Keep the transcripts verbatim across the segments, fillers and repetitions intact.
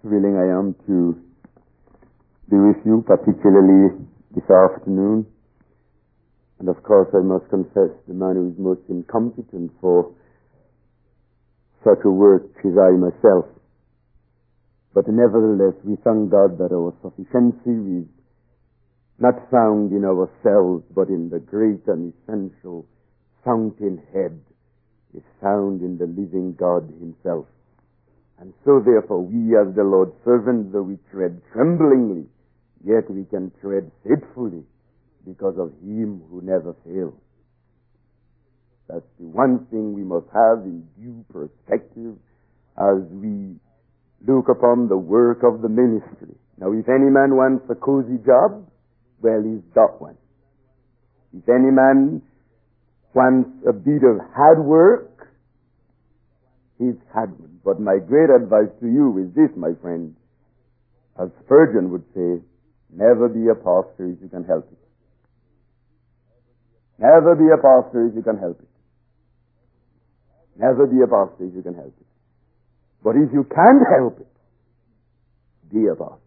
thrilling I am to be with you, particularly this afternoon. And of course I must confess the man who is most incompetent for such a work is I myself. But nevertheless we thank God that our sufficiency is not found in ourselves, but in the great and essential fountainhead is found in the living God himself. And so therefore we as the Lord's servants, though we tread tremblingly, yet we can tread faithfully because of him who never fails. That's the one thing we must have in due perspective as we look upon the work of the ministry. Now if any man wants a cozy job, well, he's got one. If any man wants a bit of hard work, he's had one. But my great advice to you is this, my friend, as Spurgeon would say, never be a pastor if you can help it. Never be a pastor if you can help it. Never be a pastor if you can help it. But if you can't help it, be a pastor.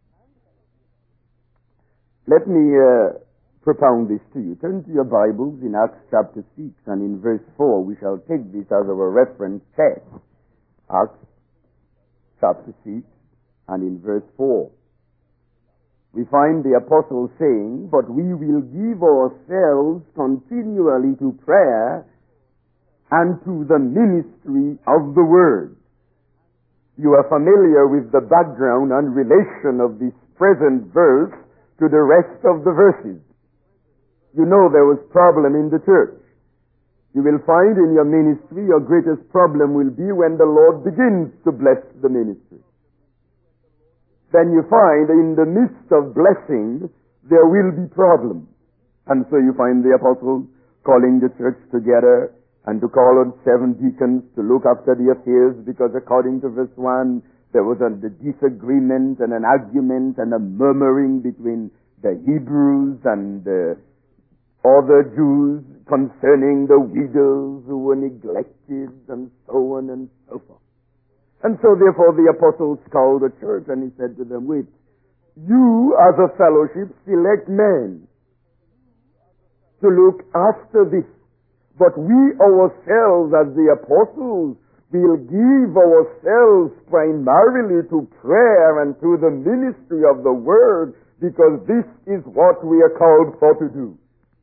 Let me uh, propound this to you. Turn to your Bibles in Acts chapter six, and in verse four we shall take this as our reference text. Acts chapter six, and in verse four we find the apostle saying, "But we will give ourselves continually to prayer and to the ministry of the word." You are familiar with the background and relation of this present verse to the rest of the verses. You know there was problem in the church. You will find in your ministry your greatest problem will be when the Lord begins to bless the ministry. Then you find in the midst of blessing there will be problems. And so you find the apostles calling the church together and to call on seven deacons to look after the affairs, because according to verse one, there was a disagreement and an argument and a murmuring between the Hebrews and the other Jews concerning the widows who were neglected and so on and so forth. And so therefore the apostles called the church and he said to them, "Wait, you as a fellowship select men to look after this. But we ourselves as the apostles will give ourselves primarily to prayer and to the ministry of the word, because this is what we are called for to do."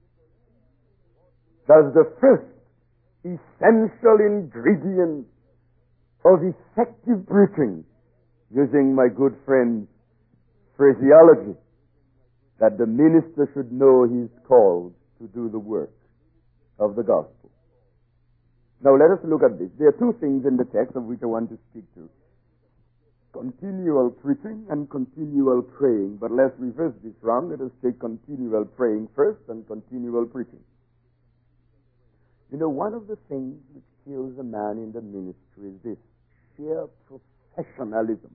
That's the first essential ingredient of effective preaching, using my good friend's phraseology, that the minister should know he is called to do the work of the gospel. Now let us look at this. There are two things in the text of which I want to speak to. Continual preaching and continual praying. But let's reverse this round. Let us take continual praying first and continual preaching. You know, one of the things which kills a man in the ministry is this: sheer professionalism.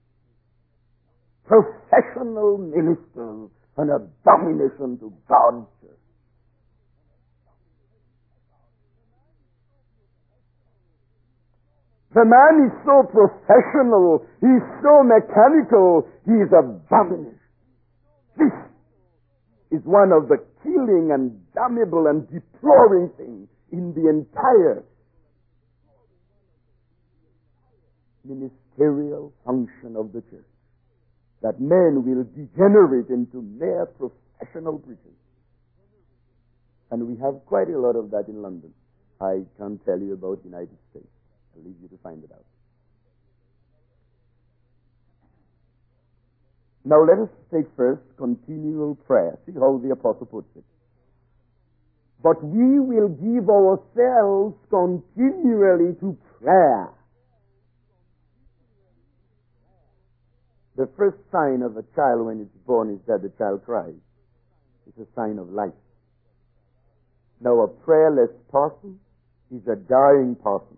Professional ministers, an abomination to God's church. The man is so professional, he's so mechanical, he is abomination. This is one of the killing and damnable and deploring things in the entire ministerial function of the church, that men will degenerate into mere professional preachers. And we have quite a lot of that in London. I can't tell you about the United States. I'll leave you to find it out. Now let us take first continual prayer. See how the apostle puts it. "But we will give ourselves continually to prayer." The first sign of a child when it's born is that the child cries. It's a sign of life. Now a prayerless person is a dying person.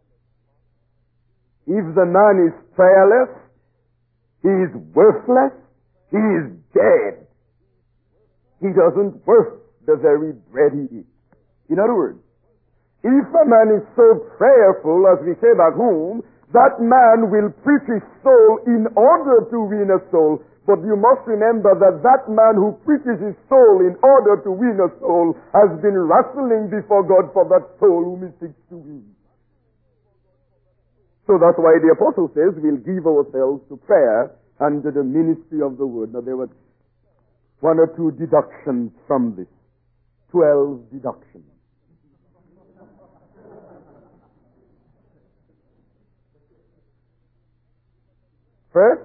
If the man is prayerless, he is worthless, he is dead. He doesn't worth the very bread he eats. In other words, if a man is so prayerful, as we say back home, That man will preach his soul in order to win a soul. But you must remember that that man who preaches his soul in order to win a soul has been wrestling before God for that soul whom he seeks to win. So that's why the apostle says we'll give ourselves to prayer and to the ministry of the word. Now there were one or two deductions from this. Twelve deductions. First,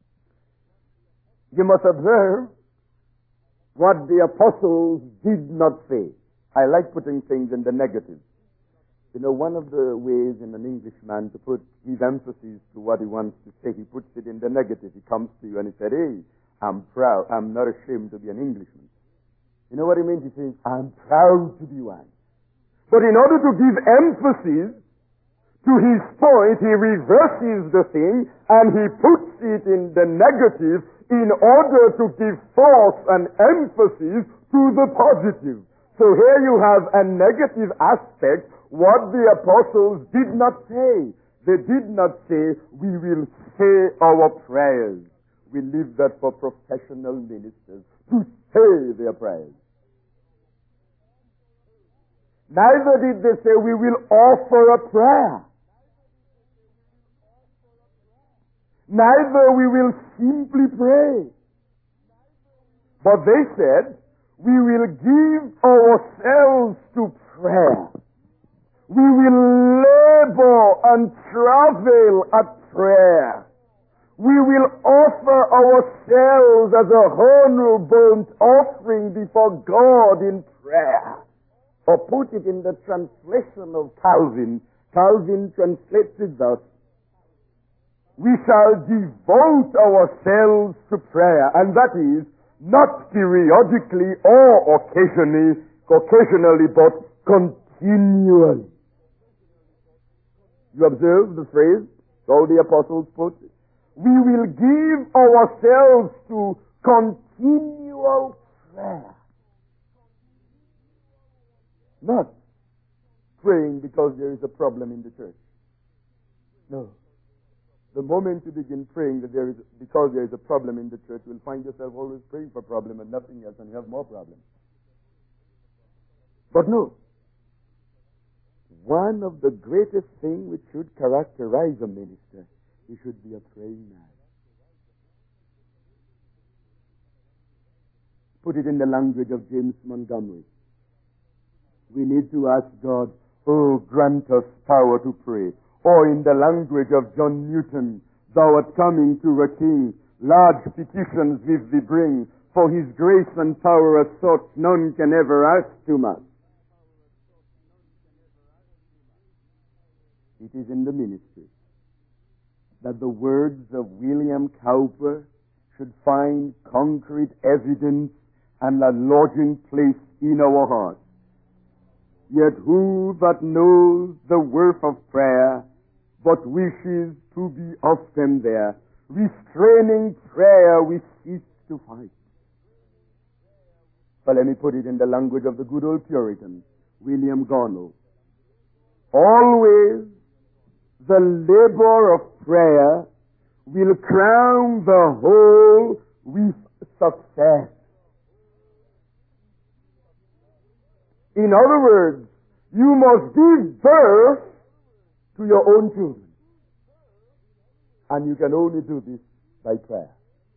you must observe what the apostles did not say. I like putting things in the negative. You know, one of the ways in an Englishman to put his emphasis to what he wants to say, he puts it in the negative. He comes to you and he said, hey, I'm proud. I'm not ashamed to be an Englishman. You know what he means? He says, I'm proud to be one. But in order to give emphasis to his point, he reverses the thing and he puts it in the negative in order to give force and emphasis to the positive. So here you have a negative aspect, what the apostles did not say. They did not say, we will say our prayers. We leave that for professional ministers to say their prayers. Neither did they say, we will offer a prayer. Neither we will simply pray. But they said, we will give ourselves to prayer. We will labor and travel at prayer. We will offer ourselves as a whole burnt offering before God in prayer. Or put it in the translation of Calvin. Calvin translates it thus: we shall devote ourselves to prayer, and that is not periodically or occasionally, occasionally, but continually. You observe the phrase, how the apostles put it? We will give ourselves to continual prayer. Not praying because there is a problem in the church. No. The moment you begin praying that there is, because there is a problem in the church, you'll find yourself always praying for a problem and nothing else, and you have more problems. But no. One of the greatest things which should characterize a minister, he should be a praying man. Put it in the language of James Montgomery. We need to ask God, oh, grant us power to pray. Or in the language of John Newton, thou art coming to a king, large petitions with thee bring, for his grace and power as such none can ever ask too much. It is in the ministry that the words of William Cowper should find concrete evidence and a lodging place in our hearts. Yet who that knows the worth of prayer, but wishes to be often there, restraining prayer we cease to fight. But let me put it in the language of the good old Puritan, William Garnell. Always the labor of prayer will crown the whole with success. In other words, you must give birth to your own children. And you can only do this by prayer.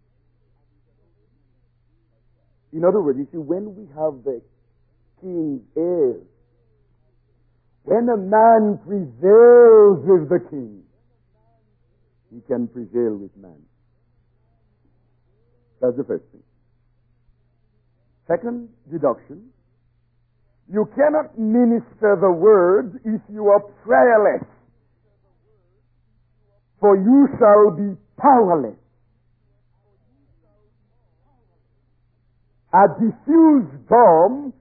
In other words, you see, when we have the king's heirs, when a man prevails with the king, he can prevail with man. That's the first thing. Second deduction, you cannot minister the word if you are prayerless, for you shall be powerless. A diffused bomb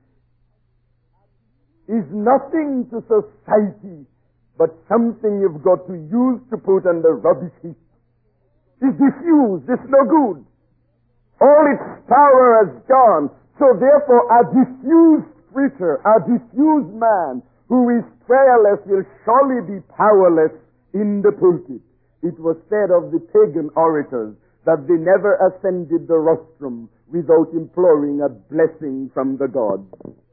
is nothing to society but something you've got to use to put on the rubbish heap. It's diffused, it's no good. All its power has gone. So therefore a diffused preacher, a diffused man who is prayerless will surely be powerless in the pulpit. It was said of the pagan orators that they never ascended the rostrum without imploring a blessing from the gods.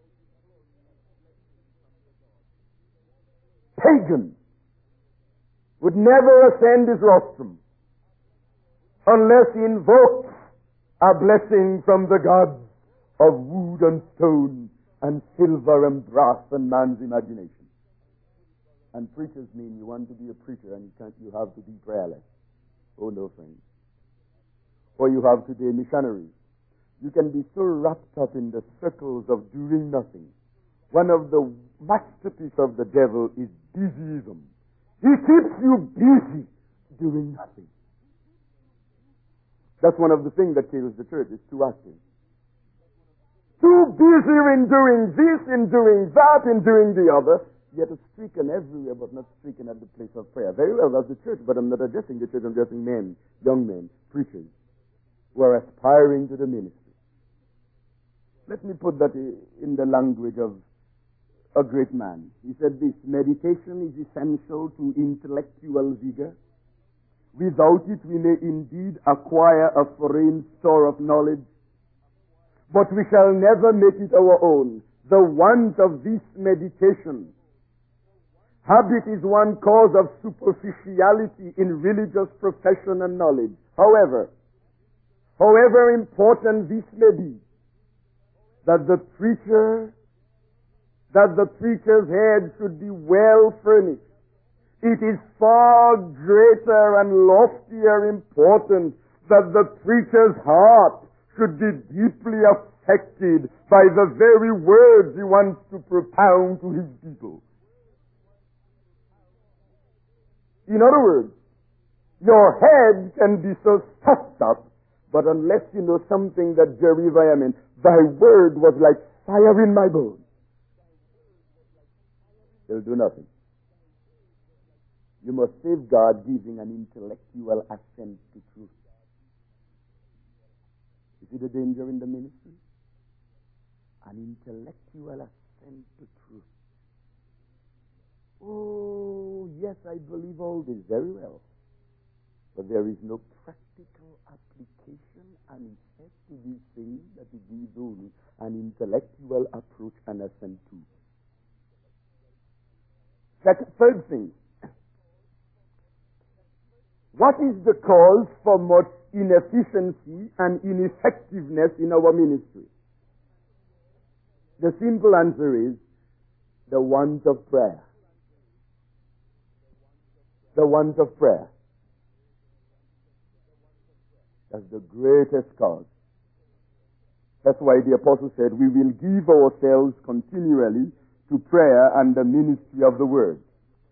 Pagan would never ascend his rostrum unless he invokes a blessing from the gods of wood and stone and silver and brass and man's imagination. And preachers mean you want to be a preacher and you can't, you have to be prayerless. Oh no, friends. Or you have today missionaries. You can be so wrapped up in the circles of doing nothing. One of the masterpieces of the devil is busyism. He keeps you busy doing nothing. That's one of the things that kills the church, is too active. Too busy in doing this, in doing that, in doing the other. Yet a streaking everywhere, but not streaking at the place of prayer. Very well, that's the church, but I'm not addressing the church, I'm addressing men, young men, preachers, who are aspiring to the ministry. Let me put that in the language of a great man. He said this: meditation is essential to intellectual vigor. Without it, we may indeed acquire a foreign store of knowledge, but we shall never make it our own. The want of this meditation. Habit is one cause of superficiality in religious profession and knowledge. However, however important this may be, that the preacher, that the preacher's head should be well furnished, it is far greater and loftier importance that the preacher's heart should be deeply affected by the very words he wants to propound to his people. In other words, your head can be so stuffed up, but unless you know something that Jeremiah meant, thy word was like fire in my bones, it'll do nothing. You must safeguard giving an intellectual assent to truth. You see the danger in the ministry? An intellectual assent to truth. Oh, yes, I believe all this very well. But there is no practical application and effect to these things that it gives only an intellectual approach and assent to. Second, third thing. What is the cause for much inefficiency and ineffectiveness in our ministry? The simple answer is the want of prayer. The want of prayer. That's the greatest cause. That's why the apostle said, we will give ourselves continually to prayer and the ministry of the word.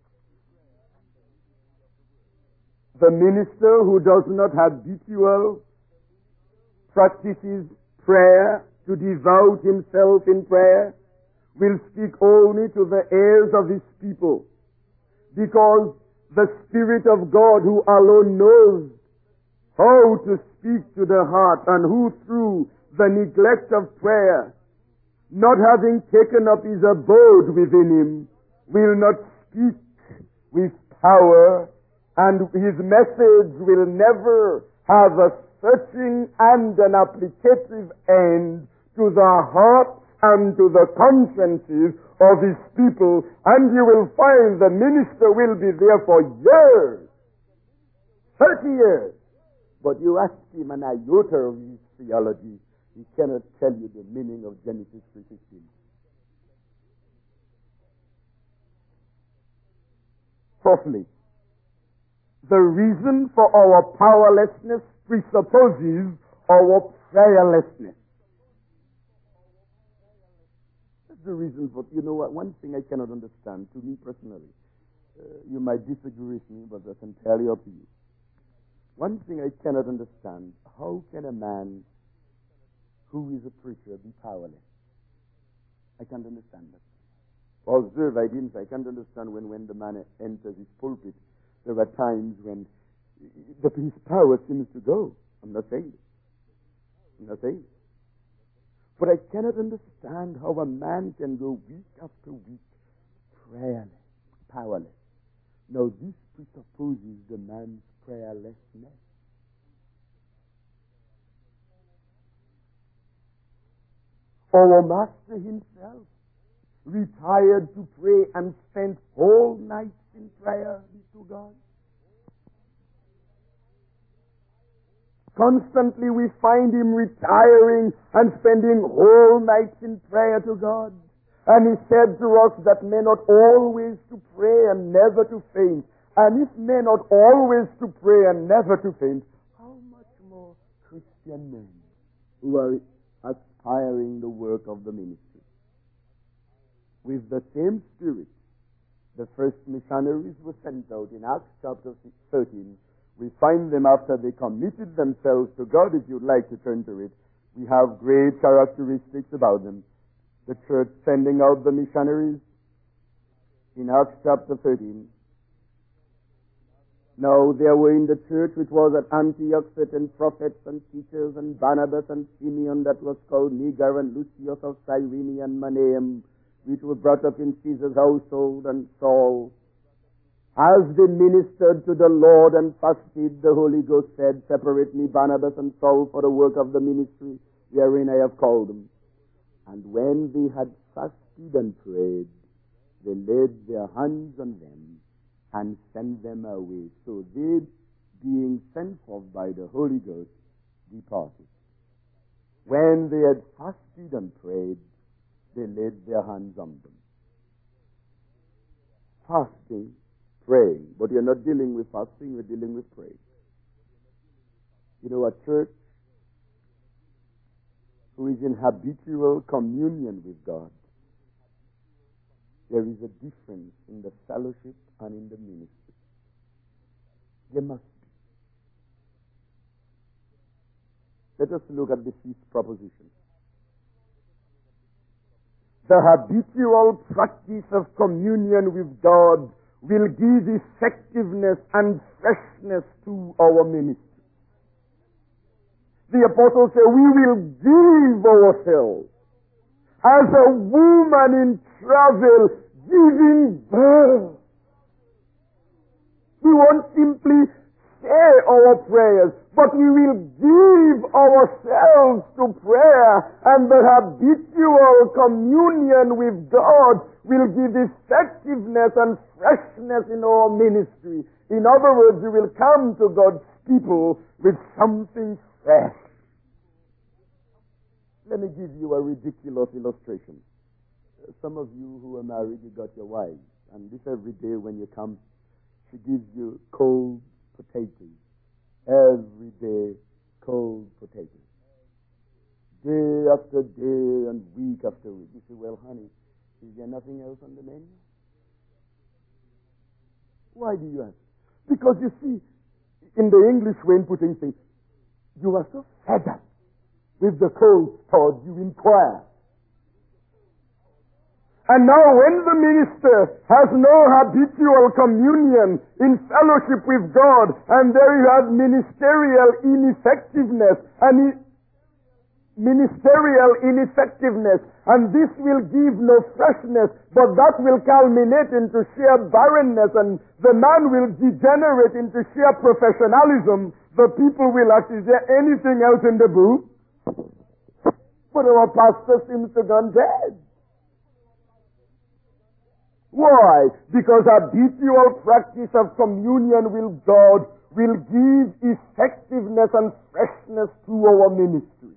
The minister who does not habitual practices prayer, to devote himself in prayer, will speak only to the ears of his people, because the Spirit of God, who alone knows how to speak to the heart, and who through the neglect of prayer, not having taken up his abode within him, will not speak with power, and his message will never have a searching and an applicative end to the hearts and to the consciences of his people, and you will find the minister will be there for years, thirty years. But you ask him an iota of his theology, he cannot tell you the meaning of Genesis three sixteen. Fourthly, the reason for our powerlessness presupposes our prayerlessness. That's the reason for, you know what, one thing I cannot understand, to me personally, uh, you might disagree with me, but that's entirely up to you. One thing I cannot understand, how can a man who is a preacher be powerless? I can't understand that. Observe, I didn't, I can't understand when, when the man enters his pulpit, there are times when the, his power seems to go. I'm not saying it. I'm not saying it. But I cannot understand how a man can go week after week prayerless, powerless. Now, this presupposes the man's prayerlessness. Our Master himself retired to pray and spent whole nights in prayer to God. Constantly we find him retiring and spending whole nights in prayer to God. And he said to us that men ought always to pray and never to faint. And if men ought always to pray and never to faint, how much more Christian men who are aspiring the work of the ministry? With the same spirit, the first missionaries were sent out in Acts chapter thirteen. We find them after they committed themselves to God. If you'd like to turn to it, we have great characteristics about them. The church sending out the missionaries in Acts chapter thirteen. Now there were in the church which was at Antioch certain prophets and teachers, and Barnabas and Simeon that was called Niger, and Lucius of Cyrene, and Manaen, which were brought up in Caesar's household, and Saul. As they ministered to the Lord and fasted, the Holy Ghost said, Separate me, Barnabas and Saul, for the work of the ministry wherein I have called them. And when they had fasted and prayed, they laid their hands on them and sent them away. So they, being sent forth by the Holy Ghost, departed. When they had fasted and prayed, they laid their hands on them. Fasting, praying. But you're not dealing with fasting, you're dealing with praying. You know, a church who is in habitual communion with God, there is a difference in the fellowship and in the ministry. There must be. Let us look at the fifth proposition. The habitual practice of communion with God will give effectiveness and freshness to our ministry. The apostle said, we will give ourselves as a woman in travail giving birth. We won't simply say our prayers, but we will give ourselves to prayer, and the habitual communion with God will give effectiveness and freshness in our ministry. In other words, we will come to God's people with something fresh. Let me give you a ridiculous illustration. Some of you who are married, you got your wife, and this every day when you come, she gives you cold potatoes. Every day, cold potatoes. Day after day and week after week. You say, well, honey, is there nothing else on the menu? Why do you ask? Because you see, in the English way in putting things, you are so fed up with the cold thought, you inquire. And now when the minister has no habitual communion in fellowship with God, and there you have ministerial ineffectiveness, and ministerial ineffectiveness, and this will give no freshness, but that will culminate into sheer barrenness, and the man will degenerate into sheer professionalism. The people will ask, is there anything else in the book? But our pastor seems to have gone dead. Why? Because habitual practice of communion with God will give effectiveness and freshness to our ministry.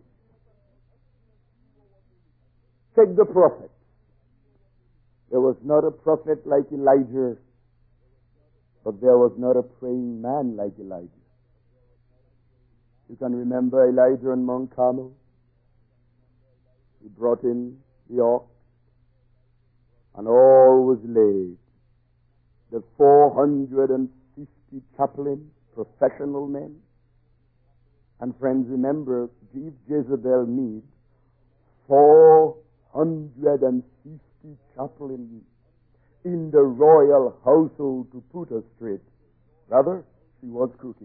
Take the prophet. There was not a prophet like Elijah, but there was not a praying man like Elijah. You can remember Elijah on Mount Carmel. He brought in the ox, and all was laid. The four hundred fifty chaplains, professional men. And friends, remember, if Jezebel needs four hundred fifty chaplains in the royal household to put her straight, rather, she was crooked.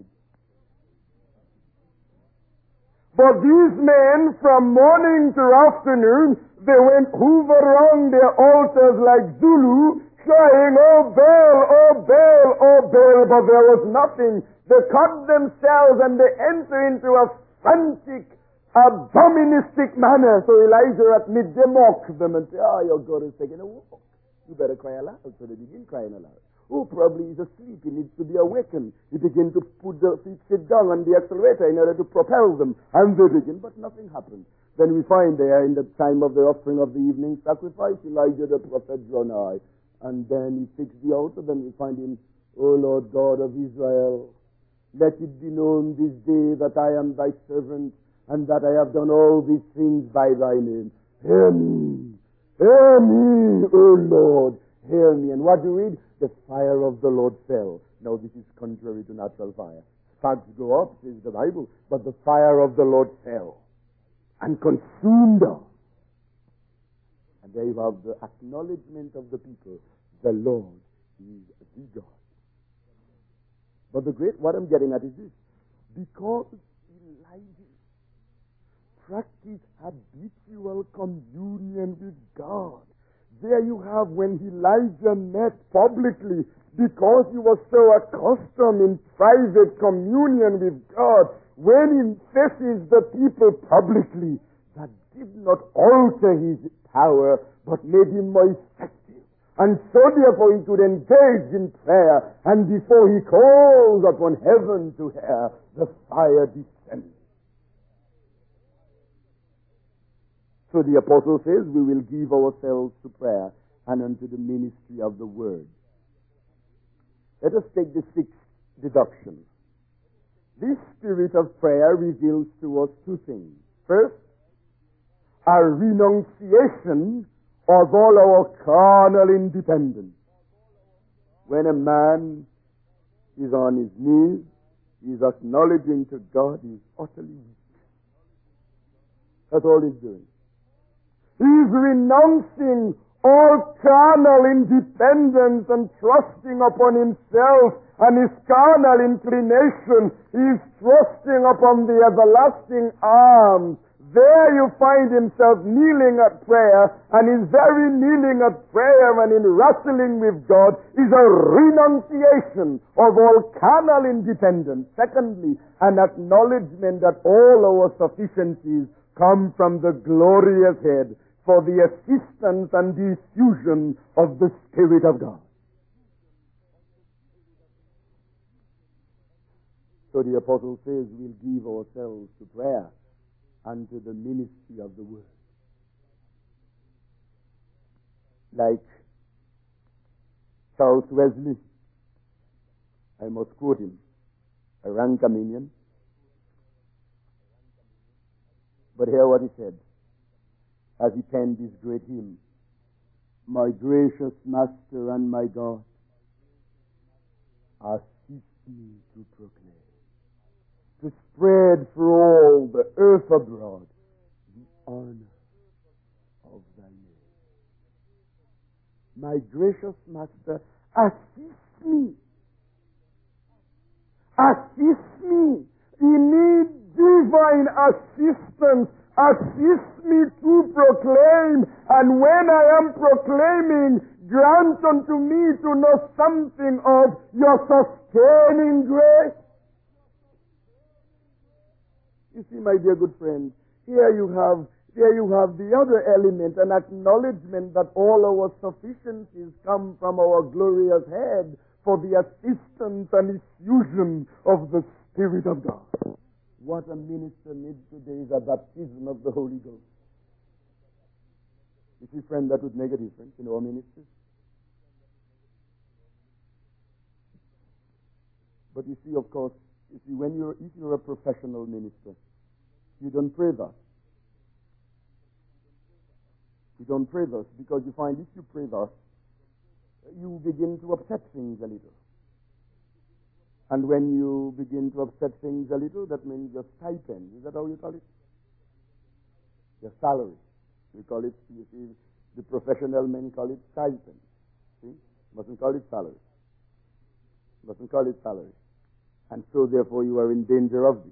But these men, from morning to afternoon, they went hoover around their altars like Zulu, crying, "Oh Baal, oh Baal, oh Baal," but there was nothing. They cut themselves and they enter into a frantic, aboministic manner. So Elijah at midday mocked them and said, "Ah, your God is taking a walk. You better cry aloud." So they begin crying aloud. Oh, probably he's asleep. He needs to be awakened. He begin to put the feet sit down on the accelerator in order to propel them. And they begin, but nothing happens. Then we find there in the time of the offering of the evening sacrifice, Elijah the prophet draw nigh. And then he fixed the altar. Then we find him, "O Lord God of Israel, let it be known this day that I am thy servant, and that I have done all these things by thy name. Hear me, hear me, O Lord, hear me." And what do you read? The fire of the Lord fell. Now this is contrary to natural fire. Sparks go up, says the Bible, but the fire of the Lord fell and consumed us. And there you have the acknowledgement of the people. The Lord is the God. But the great, what I'm getting at is this. Because Elijah practiced habitual communion with God, there you have when Elijah met publicly, because he was so accustomed in private communion with God, when he faces the people publicly, that did not alter his power, but made him more effective. And so therefore he could engage in prayer, and before he calls upon heaven to hear, the fire descends. So the apostle says, we will give ourselves to prayer and unto the ministry of the word. Let us take the sixth deduction. This spirit of prayer reveals to us two things. First, a renunciation of all our carnal independence. When a man is on his knees, he is acknowledging to God he is utterly weak. That's all he's doing. He's renouncing all carnal independence and trusting upon himself and his carnal inclination. He's trusting upon the everlasting arms. There you find himself kneeling at prayer, and his very kneeling at prayer and in wrestling with God is a renunciation of all carnal independence. Secondly, an acknowledgement that all our sufficiencies come from the glorious head for the assistance and the effusion of the Spirit of God. So the apostle says we'll give ourselves to prayer and to the ministry of the word. Like Charles Wesley, I must quote him, a Rancaminian. But hear what he said as he penned this great hymn. My gracious Master and my God, assist me to proclaim, to spread through all the earth abroad the honor of thy name. My gracious Master, assist me. Assist me. You need divine assistance. Assist me to proclaim, and when I am proclaiming, grant unto me to know something of your sustaining grace. You see, my dear good friend, here you have here you have the other element, an acknowledgement that all our sufficiencies come from our glorious head for the assistance and effusion of the Spirit of God. What a minister needs today is a baptism of the Holy Ghost. You see, friend, that would make a difference in our ministry. But you see, of course, you see, when you're, if you're a professional minister, you don't pray thus. You don't pray thus because you find if you pray thus, you begin to upset things a little. And when you begin to upset things a little, that means your stipend. Is that how you call it? Your salary. We call it, you see, the professional men call it stipend. See? Mustn't call it salary. Mustn't call it salary. And so, therefore, you are in danger of this.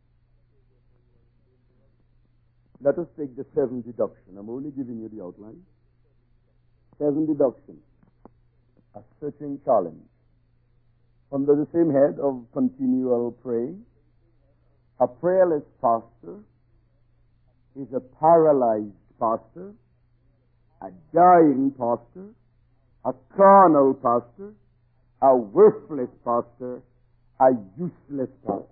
Let us take the seventh deduction. I'm only giving you the outline. Seven deductions. a searching challenge. Under the same head of continual praying, a prayerless pastor is a paralyzed pastor, a dying pastor, a carnal pastor, a worthless pastor, a useless pastor.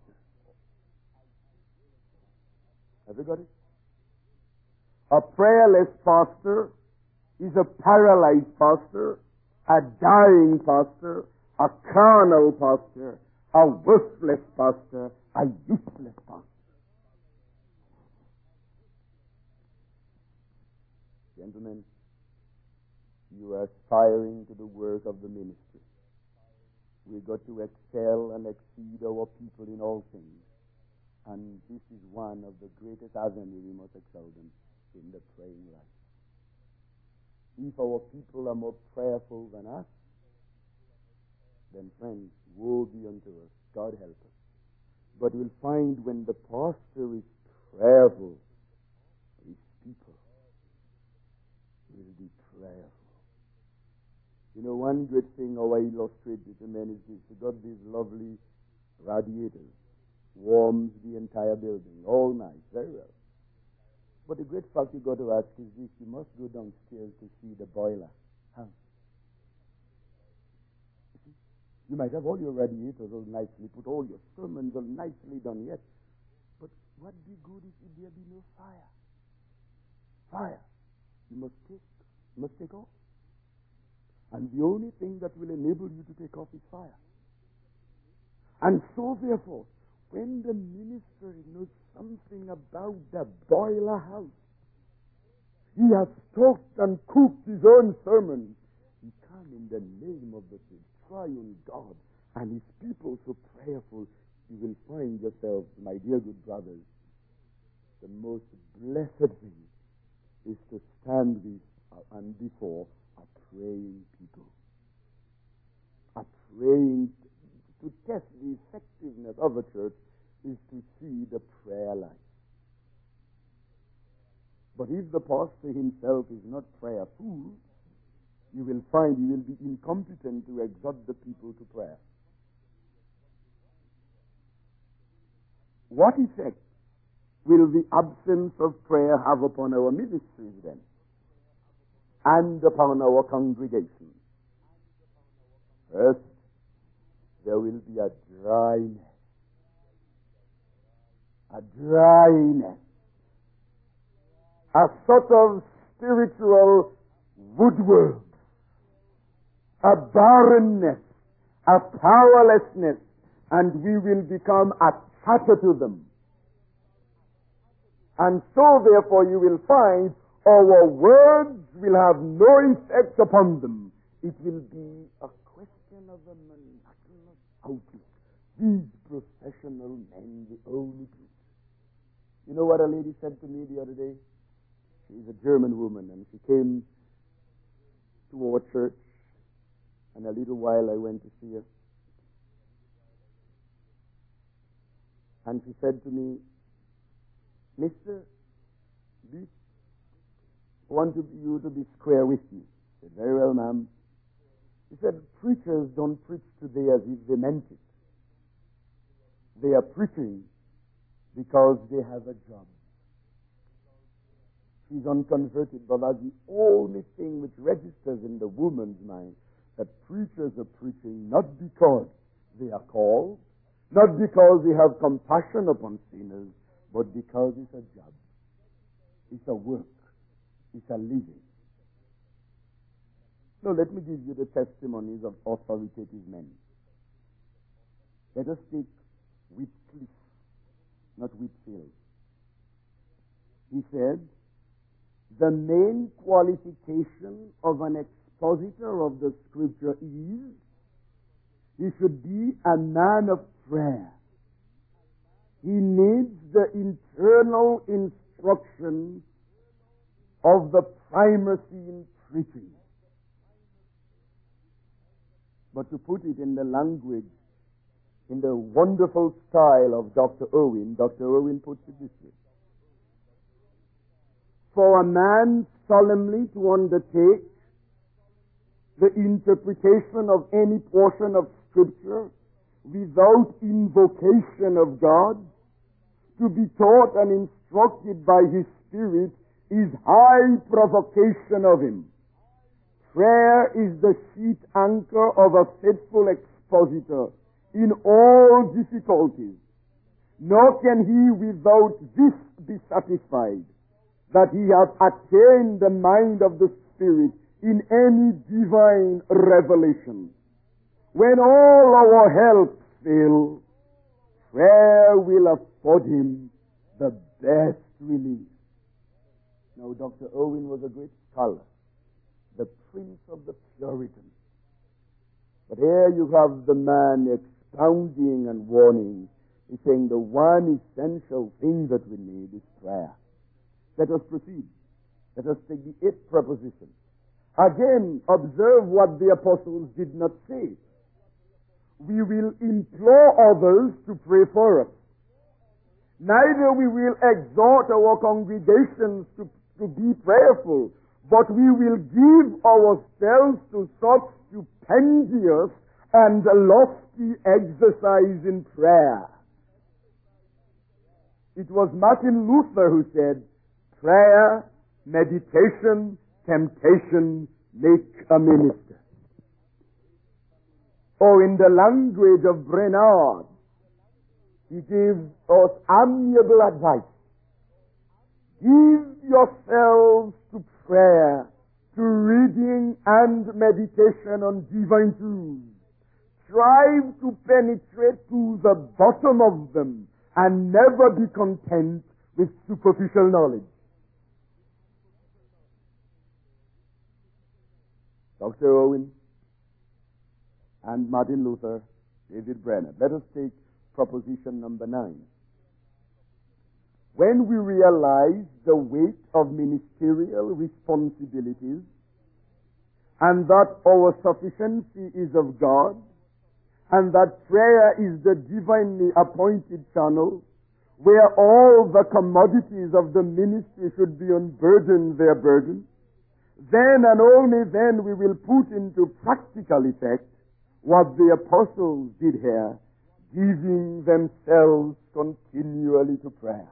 Have you got it? A prayerless pastor is a paralyzed pastor, a dying pastor, a carnal pastor, a worthless pastor, a useless pastor. Gentlemen, you are aspiring to the work of the ministry. We've got to excel and exceed our people in all things. And this is one of the greatest avenues we must excel them in the praying life. If our people are more prayerful than us, then friends, woe be unto us. God help us. But we'll find when the pastor is prayerful, his people will be prayerful. You know, one good thing how I illustrate it to men is this. You got these lovely radiators, warms the entire building all night, very well. But the great fact you got to ask is this: you must go downstairs to see the boiler. How? You see, you might have all your radiators all nicely put, all your sermons all nicely done yet, but what be good if there be no fire? Fire. You must take, you must take off. And the only thing that will enable you to take off is fire. And so, therefore, when the minister knows something about the boiler house, he has talked and cooked his own sermons. He can, in the name of the triune God and his people so prayerful, you will find yourselves, my dear good brothers, the most blessed thing is to stand with and before a praying people. A praying, to test the effectiveness of a church is to see the prayer life. But if the pastor himself is not prayerful, you will find he will be incompetent to exhort the people to prayer. What effect will the absence of prayer have upon our ministries then? And upon our congregation? First, there will be a dryness. A dryness. A sort of spiritual woodwork. A barrenness. A powerlessness. And we will become a chatter to them. And so, therefore, you will find our words will have no effect upon them. It will be a question of a monotonous outlook. These professional men, the only truth. You know what a lady said to me the other day? She's a German woman, and she came to our church, and a little while I went to see her. And she said to me, Mister, this I want to, you to be square with me. I said, very well, ma'am. He said, preachers don't preach today as if they meant it. They are preaching because they have a job. She's unconverted, but that's the only thing which registers in the woman's mind, that preachers are preaching not because they are called, not because they have compassion upon sinners, but because it's a job. It's a work. It's a living. So let me give you the testimonies of authoritative men. Let us take Whitcliffe, not Whitfield. He said, the main qualification of an expositor of the Scripture is he should be a man of prayer. He needs the internal instruction of the primacy in preaching. But to put it in the language, in the wonderful style of Doctor Owen, Doctor Owen puts it this way. For a man solemnly to undertake the interpretation of any portion of Scripture without invocation of God, to be taught and instructed by His Spirit, is high provocation of Him. Prayer is the sheet anchor of a faithful expositor in all difficulties. Nor can he without this be satisfied, that he hath attained the mind of the Spirit in any divine revelation. When all our help fails, prayer will afford him the best relief. Now, Doctor Owen was a great scholar, the prince of the Puritans. But here you have the man expounding and warning. He's saying the one essential thing that we need is prayer. Let us proceed. Let us take the eighth proposition. Again, observe what the apostles did not say. We will implore others to pray for us. Neither we will exhort our congregations to, to be prayerful, but we will give ourselves to such stupendous and lofty exercise in prayer. It was Martin Luther who said, prayer, meditation, temptation make a minister. Or in the language of Brenard, he gives us amiable advice. Give yourselves to prayer, to reading and meditation on divine truths. Strive to penetrate to the bottom of them and never be content with superficial knowledge. Doctor Owen and Martin Luther, David Brenner. Let us take proposition number nine. When we realize the weight of ministerial responsibilities and that our sufficiency is of God and that prayer is the divinely appointed channel where all the commodities of the ministry should be unburdened their burden, then and only then we will put into practical effect what the apostles did here, giving themselves continually to prayer.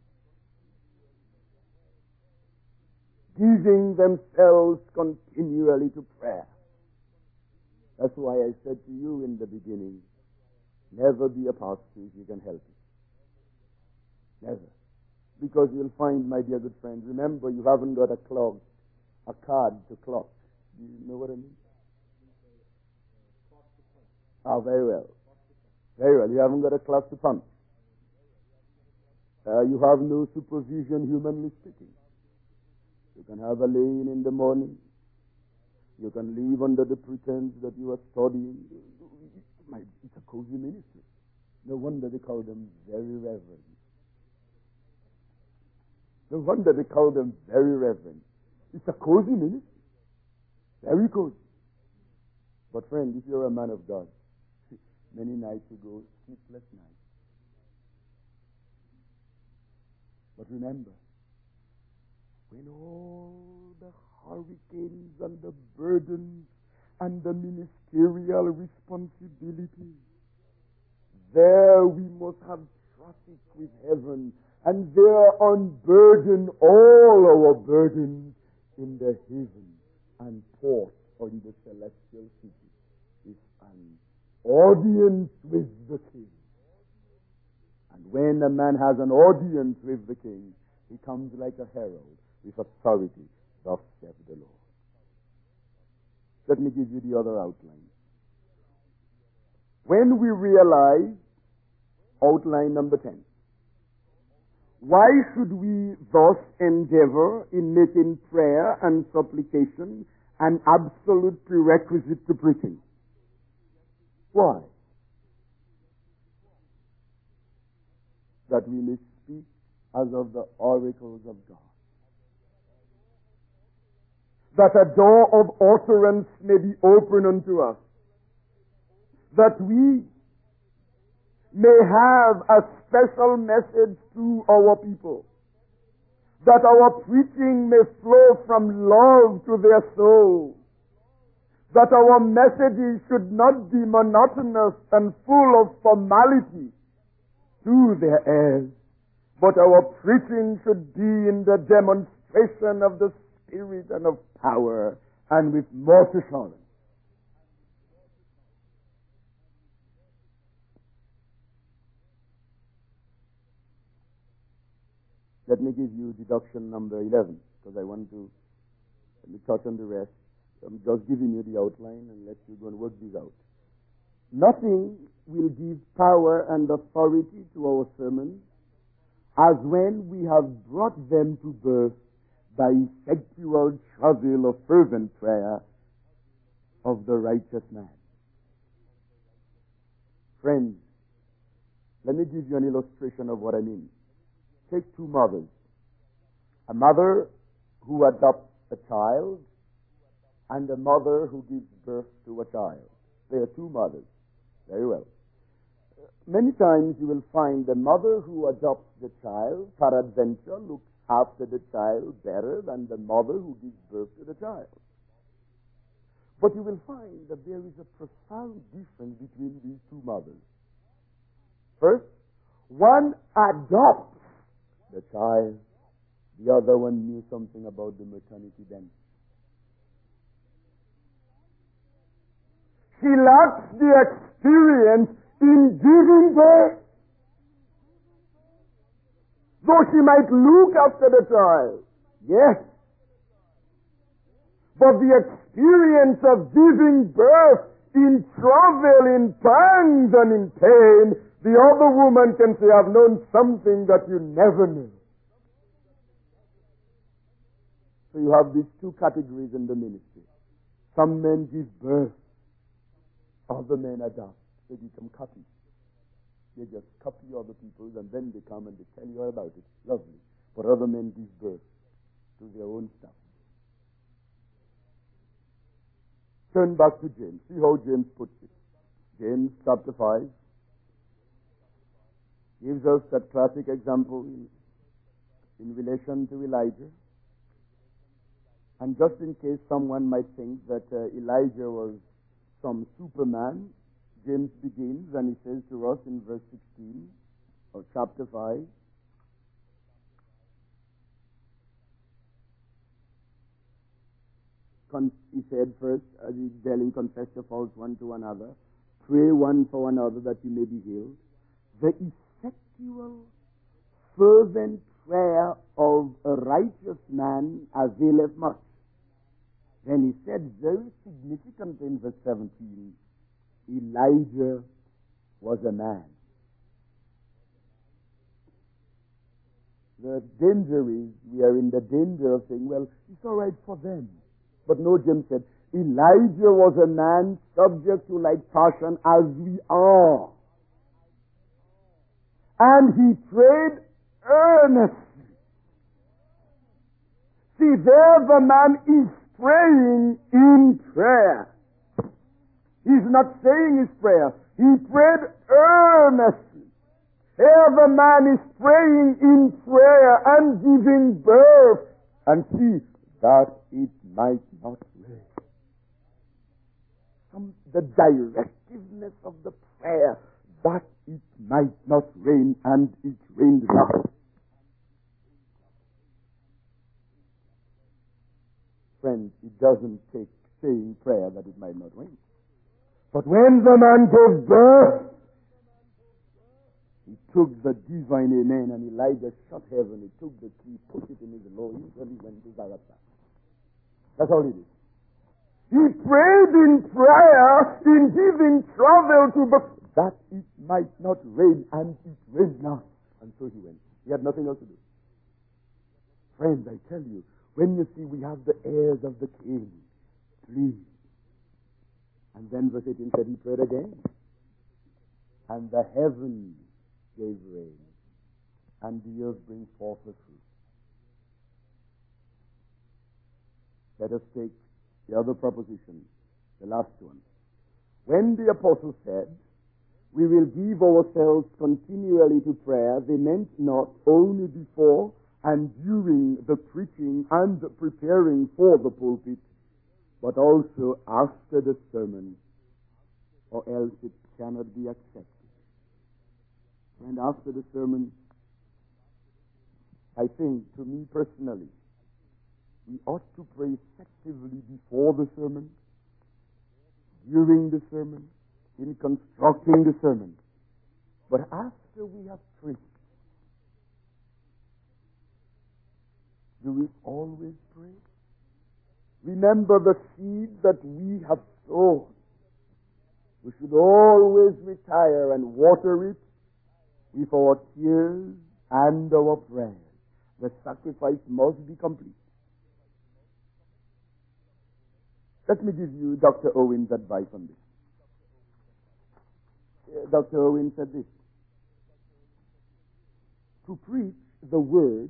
Giving themselves continually to prayer. That's why I said to you in the beginning, never be apostate if you can help it. Never. Because you'll find, my dear good friends, remember you haven't got a clock, a card to clock. Do you know what I mean? Ah, very well. Very well. You haven't got a clock to punch. Uh, you have no supervision, humanly speaking. You can have a lane in the morning. You can leave under the pretense that you are studying. It's a cozy ministry. No wonder they call them very reverend. No wonder they call them very reverend. It's a cozy ministry. Very cozy. But friend, if you're a man of God, many nights ago, sleepless nights. But remember, when all the hurricanes and the burdens and the ministerial responsibilities, there we must have traffic with heaven, and there unburden all our burdens in the haven and port or in the celestial city is an audience with the king. And when a man has an audience with the king, he comes like a herald with authority. Thus saith the Lord. Let me give you the other outline. When we realize, outline number ten, why should we thus endeavor in making prayer and supplication an absolute prerequisite to preaching? Why? That we may speak as of the oracles of God. That a door of utterance may be open unto us. That we may have a special message to our people. That our preaching may flow from love to their souls. that our messages should not be monotonous and full of formality to their ears, but our preaching should be in the demonstration of the Spirit and of power and with more assurance. Let me give you deduction number eleven, because I want to let me touch on the rest. I'm just giving you the outline and let you go and work these out. Nothing will give power and authority to our sermons as when we have brought them to birth by effectual travail of fervent prayer of the righteous man. Friends, let me give you an illustration of what I mean. Take two mothers. A mother who adopts a child and a mother who gives birth to a child. They are two mothers. Very well. Many times you will find the mother who adopts the child, peradventure, looks after the child better than the mother who gives birth to the child. But you will find that there is a profound difference between these two mothers. First, one adopts the child, the other one knew something about the maternity benefit. She lacks the experience in giving birth. Though she might look after the child, yes. But the experience of giving birth in travail, in pangs and in pain, the other woman can say, I've known something that you never knew. So you have these two categories in the ministry. Some men give birth. Other men adopt. They become copies. They just copy other people's and then they come and they tell you all about it. Lovely. But other men give birth to their own stuff. Turn back to James. See how James puts it. James chapter five gives us that classic example in, in relation to Elijah. And just in case someone might think that uh, Elijah was some Superman, James begins and he says to us in verse sixteen of chapter five, Con- he said first, as he telling, confess your faults one to another, pray one for another that you may be healed. The effectual, fervent prayer of a righteous man availeth much. Then he said very significant in verse seventeen, Elijah was a man. The danger is, we are in the danger of saying, well, it's all right for them. But no, James said, Elijah was a man subject to like passion as we are. And he prayed earnestly. See, there the man is praying in prayer. He's not saying his prayer. He prayed earnestly. Here the man is praying in prayer and giving birth. And see, that it might not rain. Some, the directiveness of the prayer, that it might not rain, and it rained not. Friends, it doesn't take saying prayer that it might not rain. But when the man gave birth, he took the divine amen, and Elijah shut heaven. He took the key, put it in his loins, and he went to Zarephath. That's all he did. He prayed in prayer, in giving travail to birth, that it might not rain, and it rained not. And so he went. He had nothing else to do. Friends, I tell you, when you see we have the heirs of the king, please. And then verse eighteen said he prayed again. And the heavens gave rain, and the earth bring forth the fruit. Let us take the other proposition, the last one. When the apostle said, we will give ourselves continually to prayer, they meant not only before and during the preaching and the preparing for the pulpit, but also after the sermon, or else it cannot be accepted. And after the sermon, I think, to me personally, we ought to pray effectively before the sermon, during the sermon, in constructing the sermon. But after we have prayed, do we always pray? Remember the seed that we have sown. We should always retire and water it with our tears and our prayers. The sacrifice must be complete. Let me give you Doctor Owen's advice on this. Uh, Doctor Owen said this: to preach the word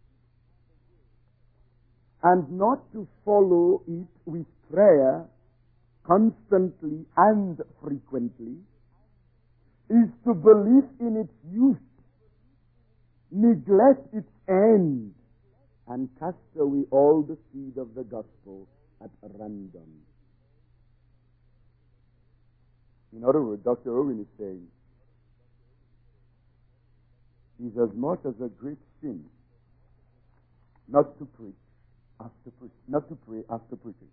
and not to follow it with prayer constantly and frequently is to believe in its use, neglect its end, and cast away all the seed of the gospel at random. In other words, Doctor Owen is saying, it is as much as a great sin not to preach after preach, not to pray after preaching.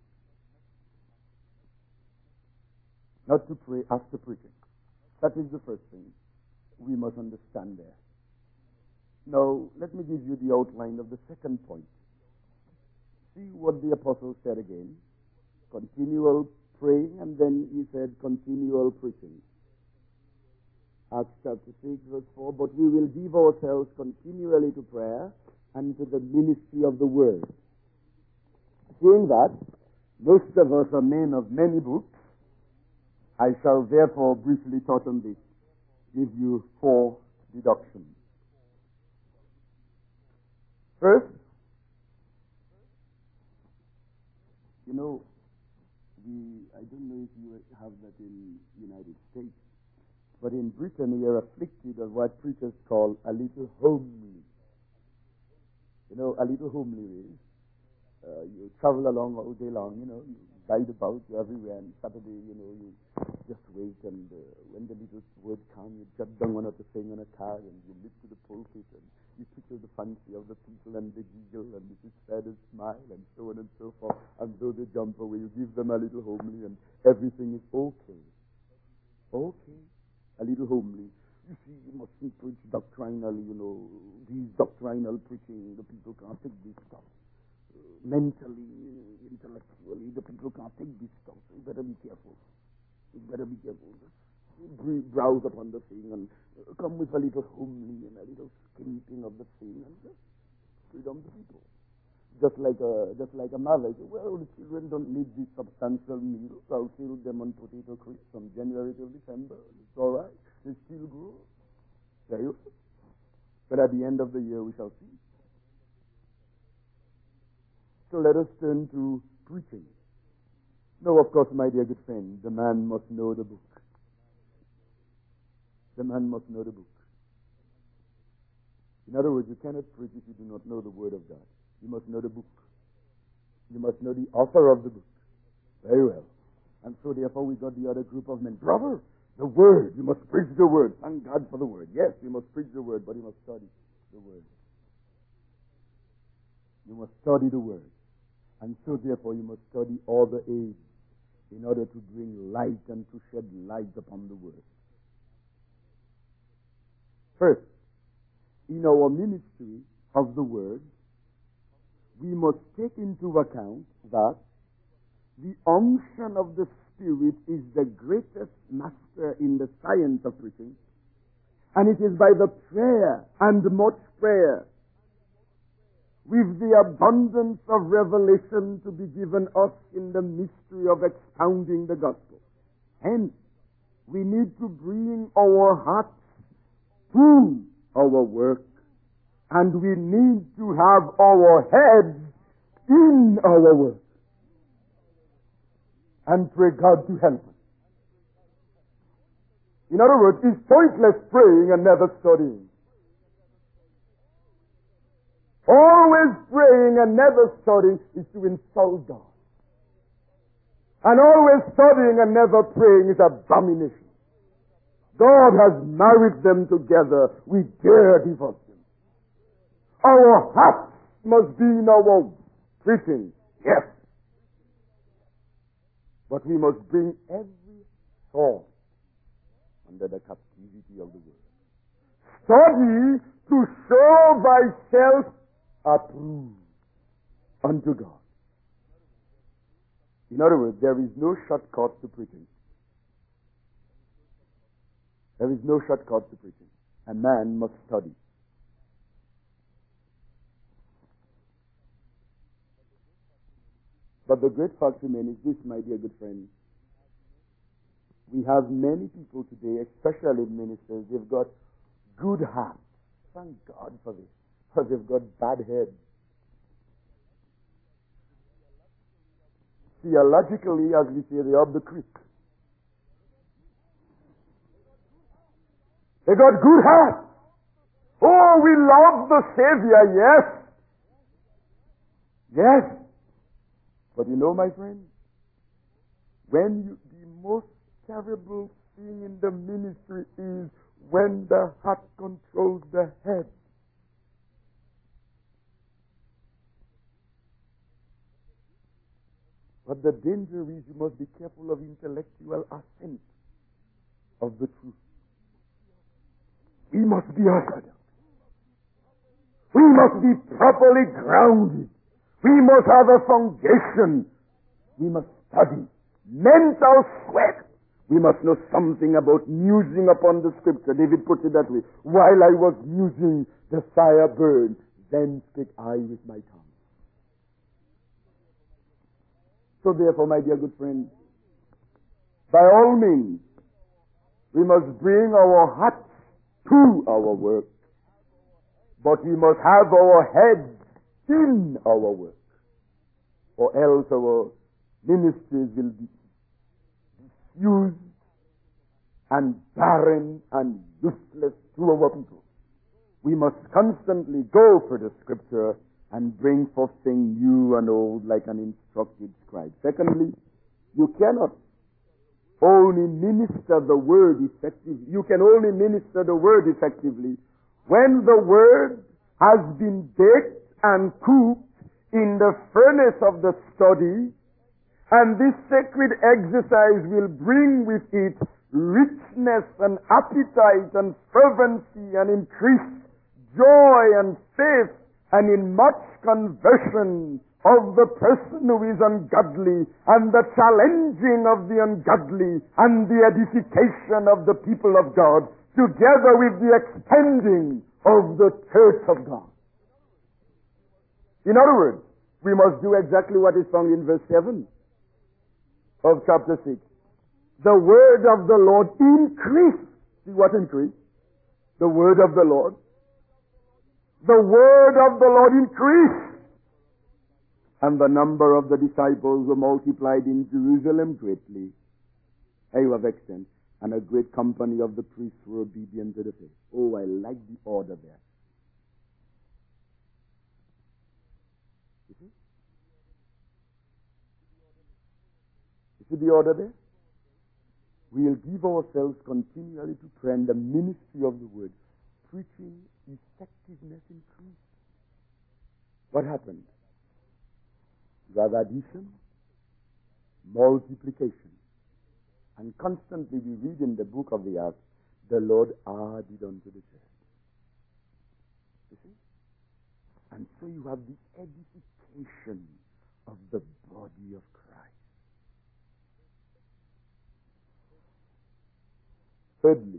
Not to pray after preaching. That is the first thing we must understand there. Now, let me give you the outline of the second point. See what the apostle said again. Continual praying, and then he said continual preaching. Acts chapter six, verse four, but we will give ourselves continually to prayer and to the ministry of the word. Seeing that, most of us are men of many books, I shall therefore briefly touch on this, give you four deductions. First, you know, the, I don't know if you have that in the United States, but in Britain we are afflicted of what preachers call a little homely. You know, a little homely is, uh, you travel along all day long, you know, you ride about, you're everywhere, and Saturday, you know, you just wait, and uh, when the little word comes, you jot down one of the thing on a card, and you lift to the pulpit, and you tickle the fancy of the people, and they giggle, and Missus Fairder smile, and so on and so forth, and though they jump away, you give them a little homely, and everything is okay. Okay. A little homely. You see, you mustn't preach doctrinal, you know, these doctrinal preaching, the people can't take this stuff. Uh, mentally, intellectually, the people can't take this stuff. So you better be careful. You better be careful. Just browse upon the thing and uh, come with a little homely and a little skimping of the thing and just freedom the people. Just like a just like a mother. Well, the children don't need these substantial meals. I'll feed them on potato crisps from January till December. It's all right. They still grow. Very well. But at the end of the year, we shall see. So let us turn to preaching. Now, of course, my dear good friend, the man must know the book. The man must know the book. In other words, you cannot preach if you do not know the Word of God. You must know the book. You must know the author of the book. Very well. And so therefore we got the other group of men. Brother, the Word. You must preach the Word. Thank God for the Word. Yes, you must preach the Word, but you must study the Word. You must study the Word. And so therefore you must study all the age in order to bring light and to shed light upon the Word. First, in our ministry of the Word, we must take into account that the unction of the Spirit is the greatest master in the science of preaching, and it is by the prayer and much prayer, with the abundance of revelation to be given us in the mystery of expounding the gospel. Hence, we need to bring our hearts to our work, and we need to have our heads in our work. And pray God to help us. In other words, it's pointless praying and never studying. Always praying and never studying is to insult God. And always studying and never praying is abomination. God has married them together. We dare divorce them. Our hearts must be in our preaching. Yes. But we must bring every thought under the captivity of the word. Study to show thyself approved unto God. In other words, there is no shortcut to preaching. There is no shortcut to preaching. A man must study. But the great fact remains is this, my dear good friend. We have many people today, especially ministers, they've got good hearts. Thank God for this. But they've got bad heads. Theologically, as we say, they're up the creek. They got good hearts. Oh, we love the Savior, yes. Yes. But you know, my friend, when you, the most terrible thing in the ministry is when the heart controls the head. But the danger is you must be careful of intellectual assent of the truth. We must be orthodox. We must be properly grounded. We must have a foundation. We must study. Mental sweat. We must know something about musing upon the scripture. David puts it that way. While I was musing, the fire burned. Then spake I with my tongue. So therefore, my dear good friend, by all means, we must bring our hearts to our work. But we must have our heads in our work. Or else our ministries will be disused and barren and useless to our people. We must constantly go for the scripture and bring forth things new and old like an instructed scribe. Secondly, you cannot only minister the word effectively. You can only minister the word effectively when the word has been baked and cooked in the furnace of the study, and this sacred exercise will bring with it richness and appetite and fervency and increased joy and faith, and in much conversion of the person who is ungodly, and the challenging of the ungodly, and the edification of the people of God, together with the extending of the church of God. In other words, we must do exactly what is found in verse seven of chapter six. The word of the Lord increased. See what increased? The word of the Lord. The word of the Lord increased. And the number of the disciples were multiplied in Jerusalem greatly. Hey, of extent. And a great company of the priests were obedient to the faith. Oh, I like the order there. You see? You see the order there? We'll give ourselves continually to prayer and the ministry of the word. Preaching effectiveness increased. What happened? You have addition, multiplication. And constantly we read in the book of the Acts, the Lord added unto the church. You see? And so you have the edification of the body of Christ. Thirdly,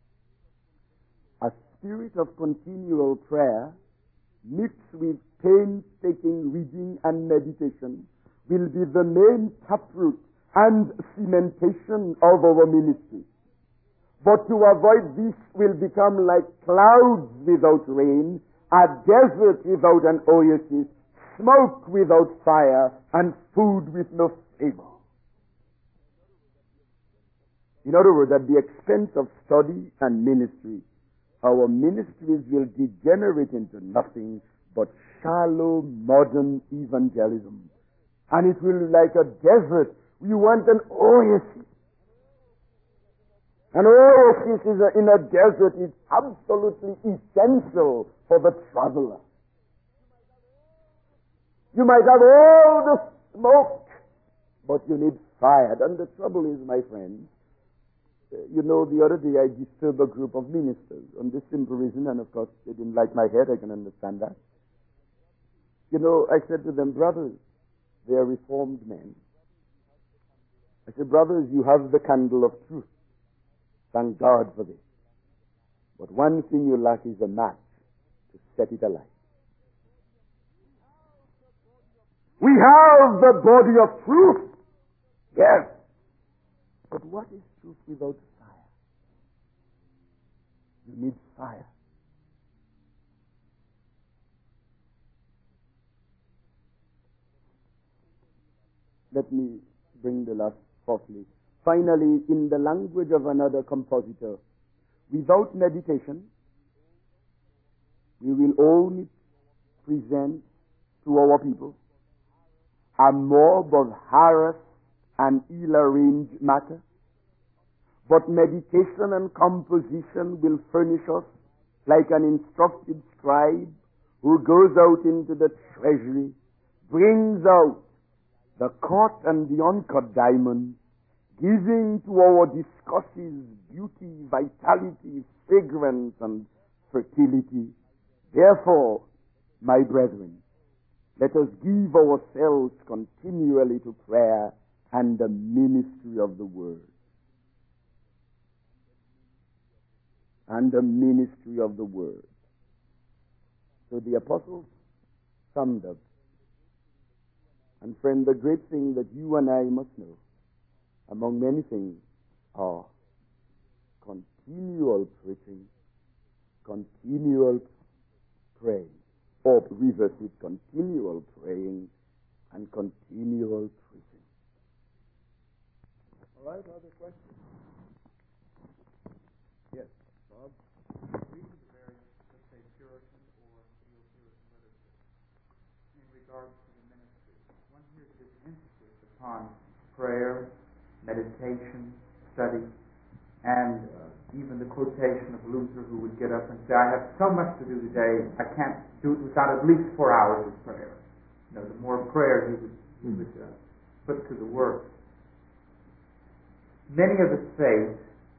a spirit of continual prayer mixed with painstaking reading and meditation will be the main taproot and cementation of our ministry. But to avoid this will become like clouds without rain, a desert without an oasis, smoke without fire, and food with no flavor. In other words, at the expense of study and ministry, our ministries will degenerate into nothing but shallow modern evangelism. And it will be like a desert We want an oasis. An oasis is a, in a desert is absolutely essential for the traveler. You might have all the smoke, but you need fire. And the trouble is, my friends, uh, you know, the other day I disturbed a group of ministers on this simple reason, and of course they didn't like my head, I can understand that. You know, I said to them, brothers, they are reformed men. I said, brothers, you have the candle of truth. Thank God for this. But one thing you lack is a match to set it alight. We have the body of truth. Yes. But what is truth without fire? You need fire. Let me bring the last fourthly. Finally, in the language of another compositor, without meditation, we will only present to our people a mob of harassed and ill-arranged matter. But meditation and composition will furnish us like an instructed scribe who goes out into the treasury, brings out the cut and the uncut diamond, giving to our discourses beauty, vitality, fragrance, and fertility. Therefore, my brethren, let us give ourselves continually to prayer and the ministry of the word. And the ministry of the word. So the apostles summed up. And friend, the great thing that you and I must know, among many things, are continual preaching, continual praying, or reverse it, continual praying and continual preaching. All right, other questions? Yes, Bob? Reading the various, let's say, Puritan or Neo-Puritan literature in regards to the ministry, one hears this emphasis upon prayer, meditation, study, and uh, even the quotation of Luther, who would get up and say, I have so much to do today, I can't do it without at least four hours of prayer. You know, the more prayer he would, he would uh, put to the work. Many of us face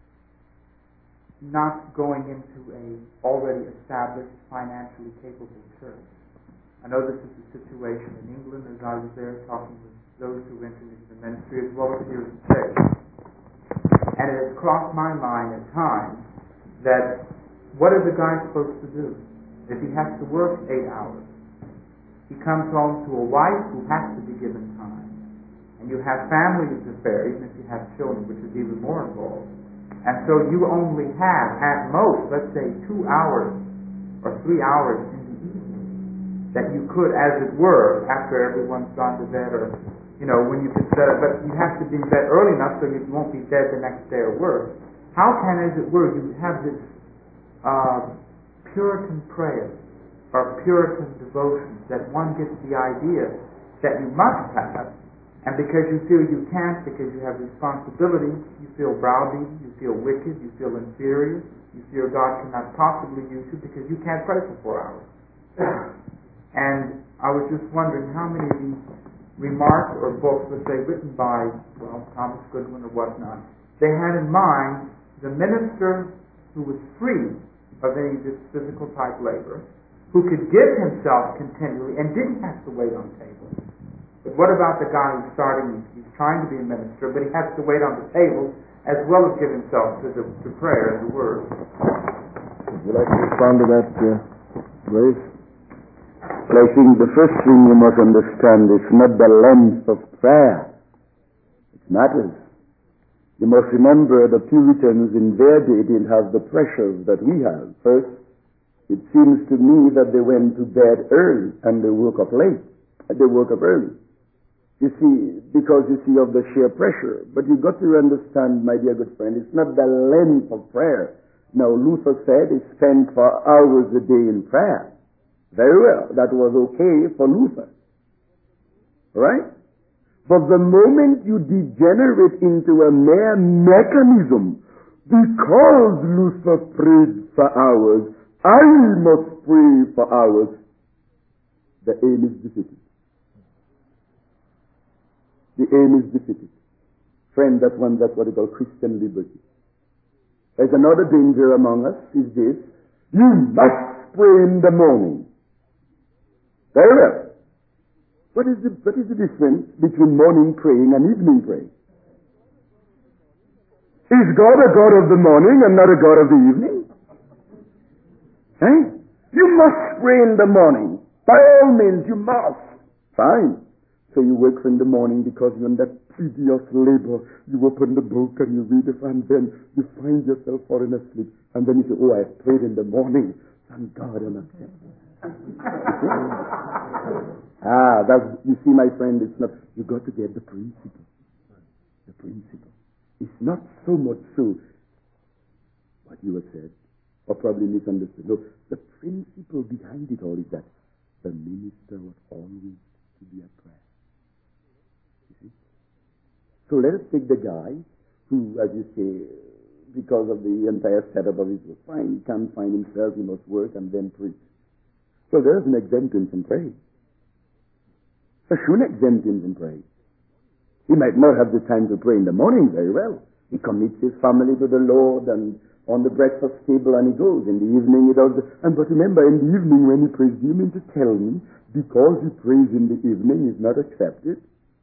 not going into a already established, financially capable church. I know this is the situation in England as I was there talking with those who entered into the ministry as well as here in the States. And it has crossed my mind at times that what is a guy supposed to do? If he has to work eight hours, he comes home to a wife who has to be given time. And you have families to bear, even if you have children, which is even more involved. And so you only have, at most, let's say two hours or three hours in the evening that you could, as it were, after everyone's gone to bed, or, you know, when you could set up, but you have to be in bed early enough so you won't be dead the next day at work. How can, as it were, you have this uh, Puritan prayer or Puritan devotion that one gets the idea that you must have, and because you feel you can't, because you have responsibility, you feel browbeaten, you feel wicked, you feel inferior, you feel God cannot possibly use you because you can't pray for four hours. And I was just wondering how many of these remarks or books, let's say, written by, well, Thomas Goodwin or whatnot, they had in mind the minister who was free of any of this physical type labor, who could give himself continually and didn't have to wait on tables. But what about the guy who's starting, he's trying to be a minister, but he has to wait on the table as well as give himself to the to prayer and the word? Would you like to respond to that, uh, Grace? Well, I think the first thing you must understand is not the length of prayer. It matters. You must remember the Puritans in their day didn't have the pressures that we have. First, it seems to me that they went to bed early and they woke up late. They woke up early. You see, because you see of the sheer pressure. But you've got to understand, my dear good friend, it's not the length of prayer. Now, Luther said he spent for hours a day in prayer. Very well. That was okay for Luther. Right? But the moment you degenerate into a mere mechanism, because Luther prayed for hours, I must pray for hours, the aim is defeated. The aim is defeated. Friend, that's one, that's what we call Christian liberty. There's another danger among us, is this: you must pray in the morning. Very well. What is the, what is the difference between morning praying and evening praying? Is God a God of the morning and not a God of the evening? Eh? You must pray in the morning. By all means, you must. Fine. So you work in the morning because you're in that tedious labor. You open the book and you read it, and then you find yourself falling asleep. And then you say, oh, I prayed in the morning. Thank God I'm accepted. Ah, that's, you see, my friend, it's not, you got to get the principle. The principle. It's not so much so what you have said, or probably misunderstood. No, the principle behind it all is that the minister was always to be at prayer. You see? So let us take the guy who, as you say, because of the entire setup of his was fine, he can't find himself, he must work and then preach. So there doesn't exempt him from praying. It shouldn't exempt him from praying. He might not have the time to pray in the morning very well. He commits his family to the Lord and on the breakfast table, and he goes. In the evening he does. And but remember, in the evening when he prays, do you mean to tell me because he prays in the evening he's not accepted?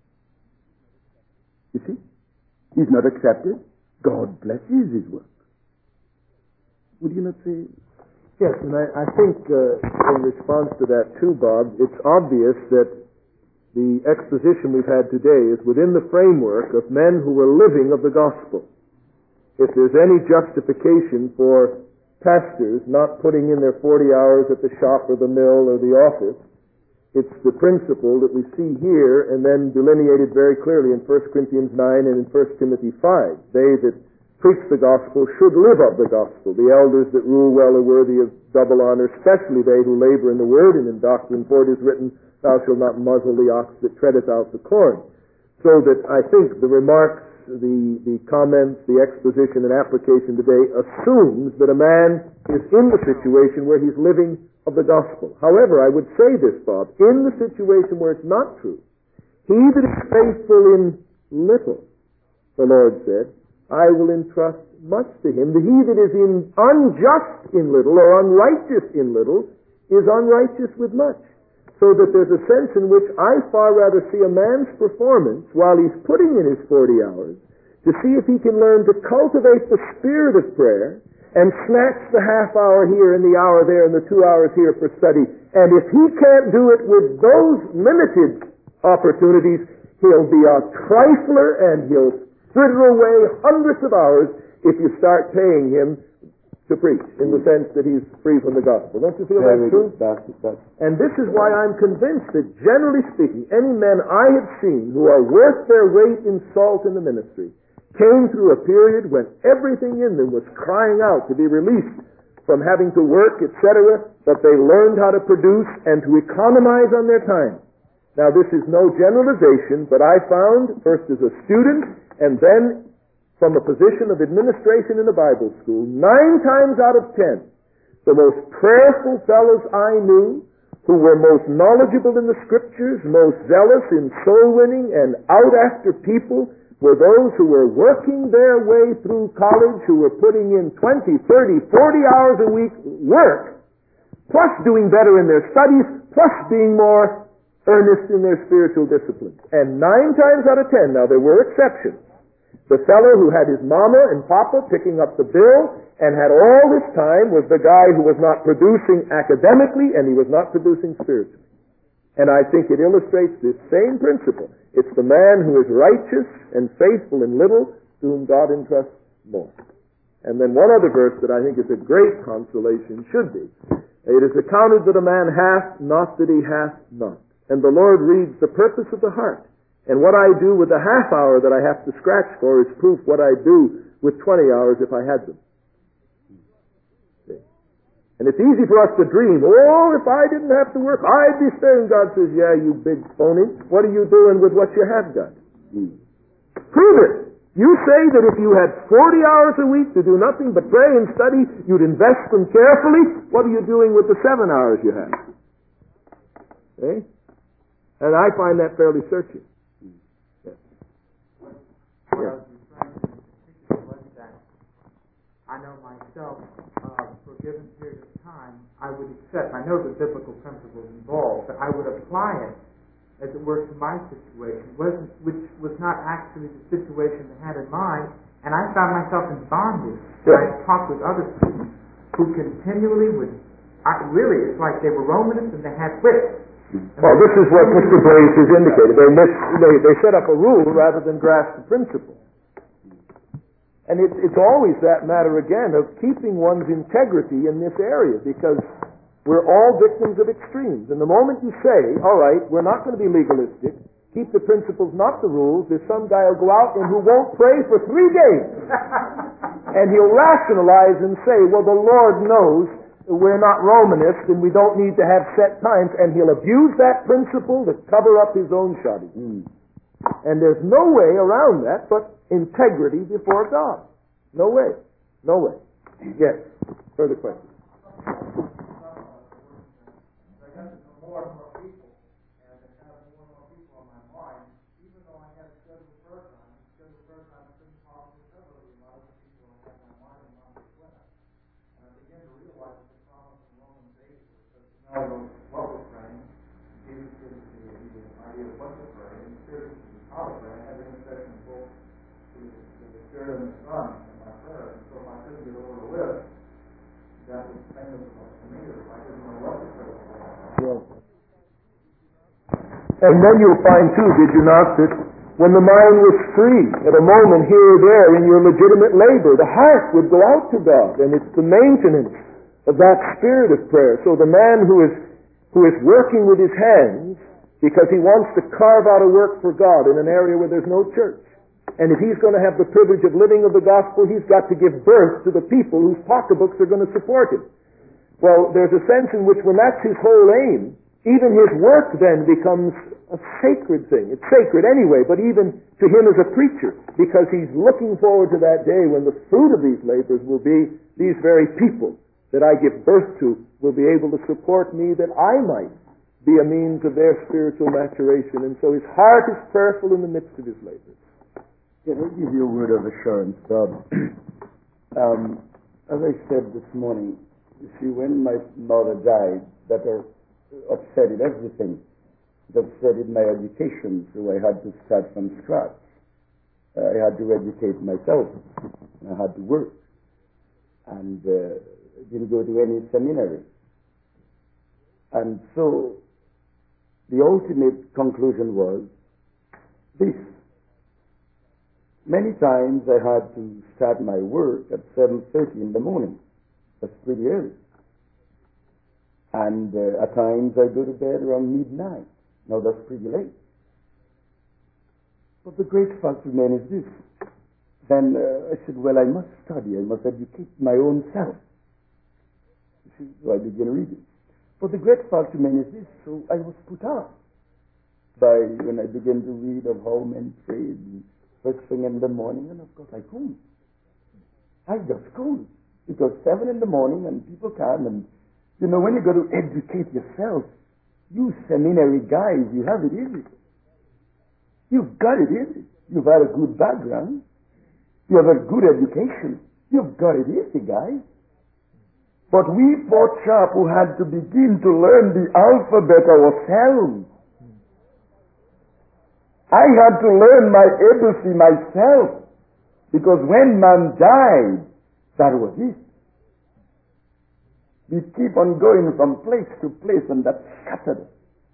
You see? He's not accepted. God blesses his work. Would you not say? Yes, and I, I think uh, in response to that too, Bob, it's obvious that the exposition we've had today is within the framework of men who were living of the gospel. If there's any justification for pastors not putting in their forty hours at the shop or the mill or the office, it's the principle that we see here and then delineated very clearly in First Corinthians nine and in First Timothy five. They that preach the gospel should live of the gospel. The elders that rule well are worthy of double honor, especially they who labor in the word, and in doctrine, for it is written, thou shalt not muzzle the ox that treadeth out the corn. So that I think the remarks, the, the comments, the exposition and application today assumes that a man is in the situation where he's living of the gospel. However, I would say this, Bob, in the situation where it's not true, he that is faithful in little, the Lord said, I will entrust much to him. The he that is in unjust in little or unrighteous in little is unrighteous with much. So that there's a sense in which I far rather see a man's performance while he's putting in his forty hours to see if he can learn to cultivate the spirit of prayer and snatch the half hour here and the hour there and the two hours here for study. And if he can't do it with those limited opportunities, he'll be a trifler and he'll fritter away hundreds of hours if you start paying him to preach, in the sense that he's free from the gospel. Don't you feel that's true? That's, that's. And this is why I'm convinced that, generally speaking, any men I have seen who are worth their weight in salt in the ministry came through a period when everything in them was crying out to be released from having to work, et cetera, but they learned how to produce and to economize on their time. Now, this is no generalization, but I found, first as a student, and then from a position of administration in a Bible school, nine times out of ten, the most prayerful fellows I knew, who were most knowledgeable in the Scriptures, most zealous in soul winning and out after people, were those who were working their way through college, who were putting in twenty, thirty, forty hours a week work, plus doing better in their studies, plus being more earnest in their spiritual disciplines. And nine times out of ten, now there were exceptions, the fellow who had his mama and papa picking up the bill and had all this time was the guy who was not producing academically and he was not producing spiritually. And I think it illustrates this same principle. It's the man who is righteous and faithful in little to whom God entrusts more. And then one other verse that I think is a great consolation should be, it is accounted that a man hath not that he hath not. And the Lord reads the purpose of the heart. And what I do with the half hour that I have to scratch for is proof what I do with twenty hours if I had them. See? And it's easy for us to dream, oh, if I didn't have to work, I'd be sparing. God says, yeah, you big phony. What are you doing with what you have got? Mm. Prove it. You say that if you had forty hours a week to do nothing but pray and study, you'd invest them carefully. What are you doing with the seven hours you have? Okay? And I find that fairly searching. Yes. What I was referring to in particular was that I know myself, uh, for a given period of time, I would accept, I know the biblical principles involved, but I would apply it as it were to my situation, wasn't, which was not actually the situation I had in mind, and I found myself in bondage. Yeah. I talked with other students who continually would, I, really, it's like they were Romanists and they had whips. Well, this is what Mister Blaze has indicated. They, miss, they, they set up a rule rather than grasp the principle. And it, it's always that matter, again, of keeping one's integrity in this area, because we're all victims of extremes. And the moment you say, all right, we're not going to be legalistic, keep the principles, not the rules, there's some guy who'll go out and who won't pray for three days. And he'll rationalize and say, well, the Lord knows we're not Romanists and we don't need to have set times, and he'll abuse that principle to cover up his own shoddy. Mm. And there's no way around that but integrity before God. No way. No way. Yes. Further questions? More and more people, and to have more and more people on my mind, even though I had scheduled prayer time, scheduled prayer time couldn't possibly cover a lot of the people I had my mind and mind with. And I began to realize that the promise in Romans eight was that no matter what we're praying, Jesus gives us the idea of what to pray, and the Spirit gives us how to pray. I had the intercession of both the Spirit and the Son in my prayer, and so if I couldn't get over the list, that was famous for me, or if I didn't know what to pray for. Yeah. And then you'll find too, did you not, that when the mind was free, at a moment here or there in your legitimate labor, the heart would go out to God, and it's the maintenance of that spirit of prayer. So the man who is who is working with his hands because he wants to carve out a work for God in an area where there's no church, and if he's going to have the privilege of living of the gospel, he's got to give birth to the people whose pocketbooks are going to support him. Well, there's a sense in which when that's his whole aim, even his work then becomes a sacred thing. It's sacred anyway, but even to him as a preacher, because he's looking forward to that day when the fruit of these labors will be these very people that I give birth to will be able to support me, that I might be a means of their spiritual maturation. And so his heart is prayerful in the midst of his labors. Can I give you a word of assurance, Bob? um, as I said this morning, you see, when my mother died, that upsetted everything. It upsetted my education, so I had to start from scratch. Uh, I had to educate myself. I had to work. And uh, didn't go to any seminary. And so the ultimate conclusion was this. Many times I had to start my work at seven thirty in the morning. That's pretty early. And uh, at times I go to bed around midnight. Now that's pretty late. But the great fact remains is this. Then uh, I said, well, I must study. I must educate my own self. You see, so I began reading. But the great fact remains is this. So I was put out by when I began to read of how men prayed first thing in the morning, and of course I couldn't. I just couldn't. Because seven in the morning and people come, and you know, when you go to educate yourself, you seminary guys, you have it easy. You've got it easy. You've had a good background. You have a good education. You've got it easy, guys. But we poor chap who had to begin to learn the alphabet ourselves. I had to learn my A B C myself. Because when man died, that was it. We keep on going from place to place, and that's scattered.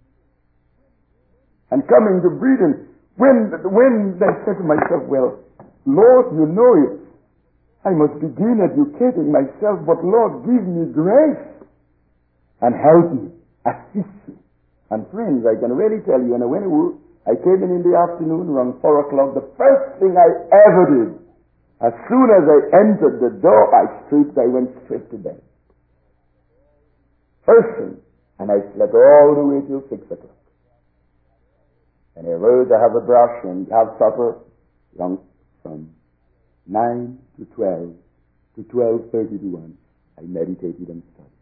And coming to breathing, when, when I said to myself, well, Lord, you know it. I must begin educating myself, but Lord, give me grace and help me, assist me. And friends, I can really tell you, and when I came in in the afternoon around four o'clock, the first thing I ever did, as soon as I entered the door, I stripped, I went straight to bed. First thing. And I slept all the way till six o'clock. And I rose to have a brush and have supper from, from nine to twelve to twelve thirty to one. I meditated and studied.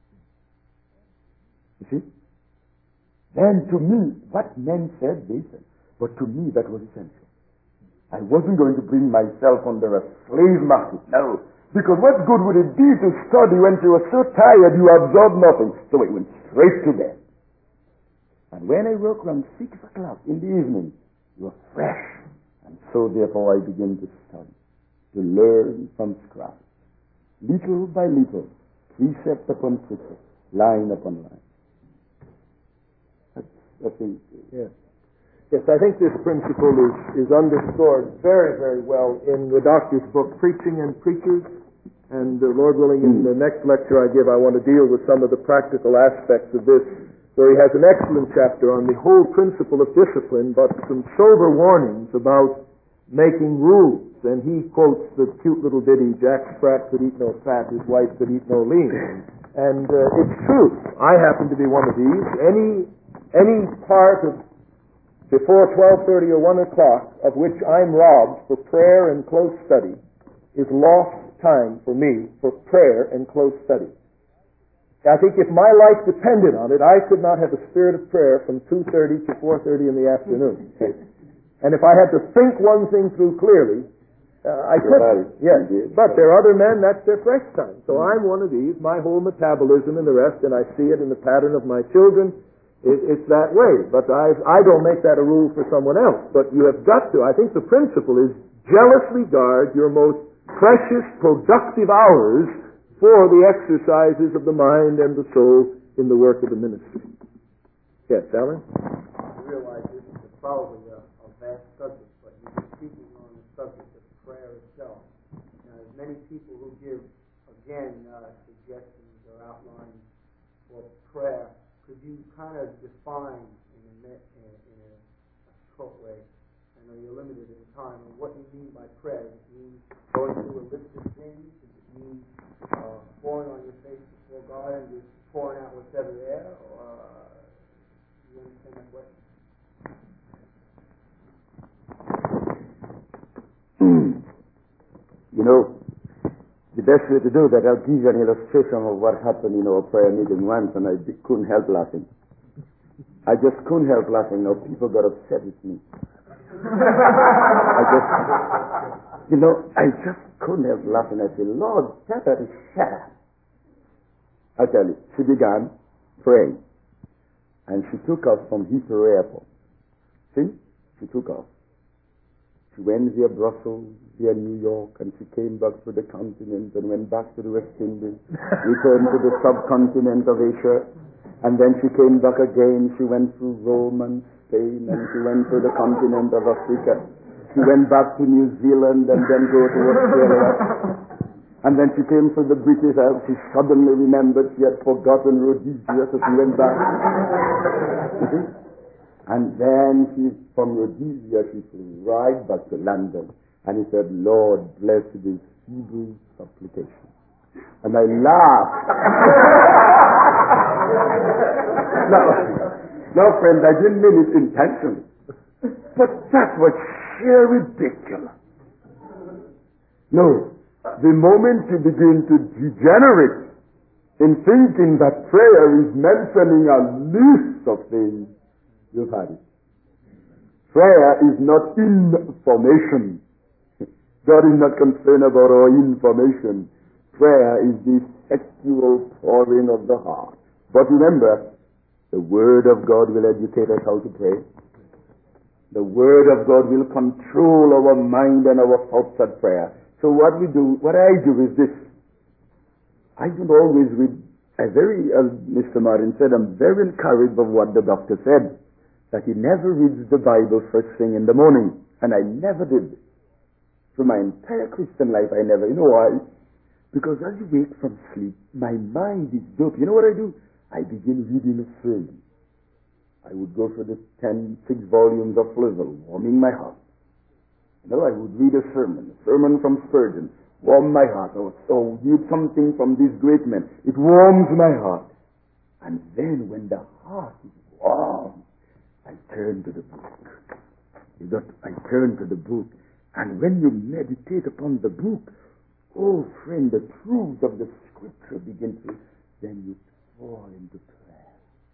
You see? Then to me, what men said, they said. But to me, that was essential. I wasn't going to bring myself under a slave market. No. Because what good would it be to study when you were so tired you absorbed nothing? So I went straight to bed. And when I woke around six o'clock in the evening, you were fresh. And so therefore I began to study, to learn from scratch. Little by little, precept upon precept, line upon line. That's, I think. Yes. Yes, I think this principle is, is underscored very, very well in the doctor's book, Preaching and Preachers. And uh, Lord willing, in the next lecture I give, I want to deal with some of the practical aspects of this, where he has an excellent chapter on the whole principle of discipline, but some sober warnings about making rules. And he quotes the cute little ditty, Jack Sprat could eat no fat, his wife could eat no lean. And uh, it's true. I happen to be one of these. Any, any part of before twelve thirty or one o'clock of which I'm robbed for prayer and close study is lost time for me for prayer and close study. I think if my life depended on it, I could not have a spirit of prayer from two thirty to four thirty in the afternoon. And if I had to think one thing through clearly, uh, I couldn't. Yes, but there are other men, that's their fresh time. So I'm one of these, my whole metabolism and the rest, and I see it in the pattern of my children. It, it's that way. But I, I don't make that a rule for someone else. But you have got to. I think the principle is jealously guard your most precious, productive hours for the exercises of the mind and the soul in the work of the ministry. Yes, Alan? I realize this is probably a, a vast subject, but you've been speaking on the subject of prayer itself. Now, there's many people who give, again, uh, suggestions or outlines for prayer. Could you kind of define in a, in a, in a short way, I know you're limited in time, and what you mean by prayer? Does it mean going through a list of things? Does it mean uh, falling on your face before God and just pouring out what's ever there? Or uh, do you understand that question? You know, the best way to do that, I'll give you an illustration of what happened in our prayer meeting once, and I couldn't help laughing. I just couldn't help laughing. Now people got upset with me. I just, you know, I just couldn't help laughing. I said, Lord, tell her to shut up. I tell you, she began praying, and she took off from Heathrow Airport. See? She took off. She went via Brussels, via New York, and she came back to the continent and went back to the West Indies, returned to the subcontinent of Asia, and then she came back again. She went through Rome and Spain, and she went to the continent of Africa. She went back to New Zealand and then go to Australia. And then she came to the British Isles. She suddenly remembered she had forgotten Rhodesia, so she went back. You see? And then she, from Rhodesia, she flew right back to London. And he said, Lord, bless this feeble supplication. And I laughed. no, no, friend, I didn't mean it intentionally. But that was sheer ridiculous. No, the moment you begin to degenerate in thinking that prayer is mentioning a list of things, you've had it. Prayer is not information. God is not concerned about our information. Prayer is the effectual pouring of the heart. But remember, the Word of God will educate us how to pray. The Word of God will control our mind and our thoughts at prayer. So what we do, what I do is this. I don't always read, I very, as Mister Martin said, I'm very encouraged by what the doctor said, that he never reads the Bible first thing in the morning. And I never did. Through my entire Christian life, I never. You know why? Because as you wake from sleep, my mind is dope. You know what I do? I begin reading a sermon. I would go for the ten, six volumes of Flavel, warming my heart. You know, I would read a sermon, a sermon from Spurgeon, warm my heart. Or, or read something from these great men. It warms my heart. And then when the heart is warm, I turn to the book. That I turn to the book. And when you meditate upon the book, oh friend, the truth of the scripture begins to, then you fall into prayer.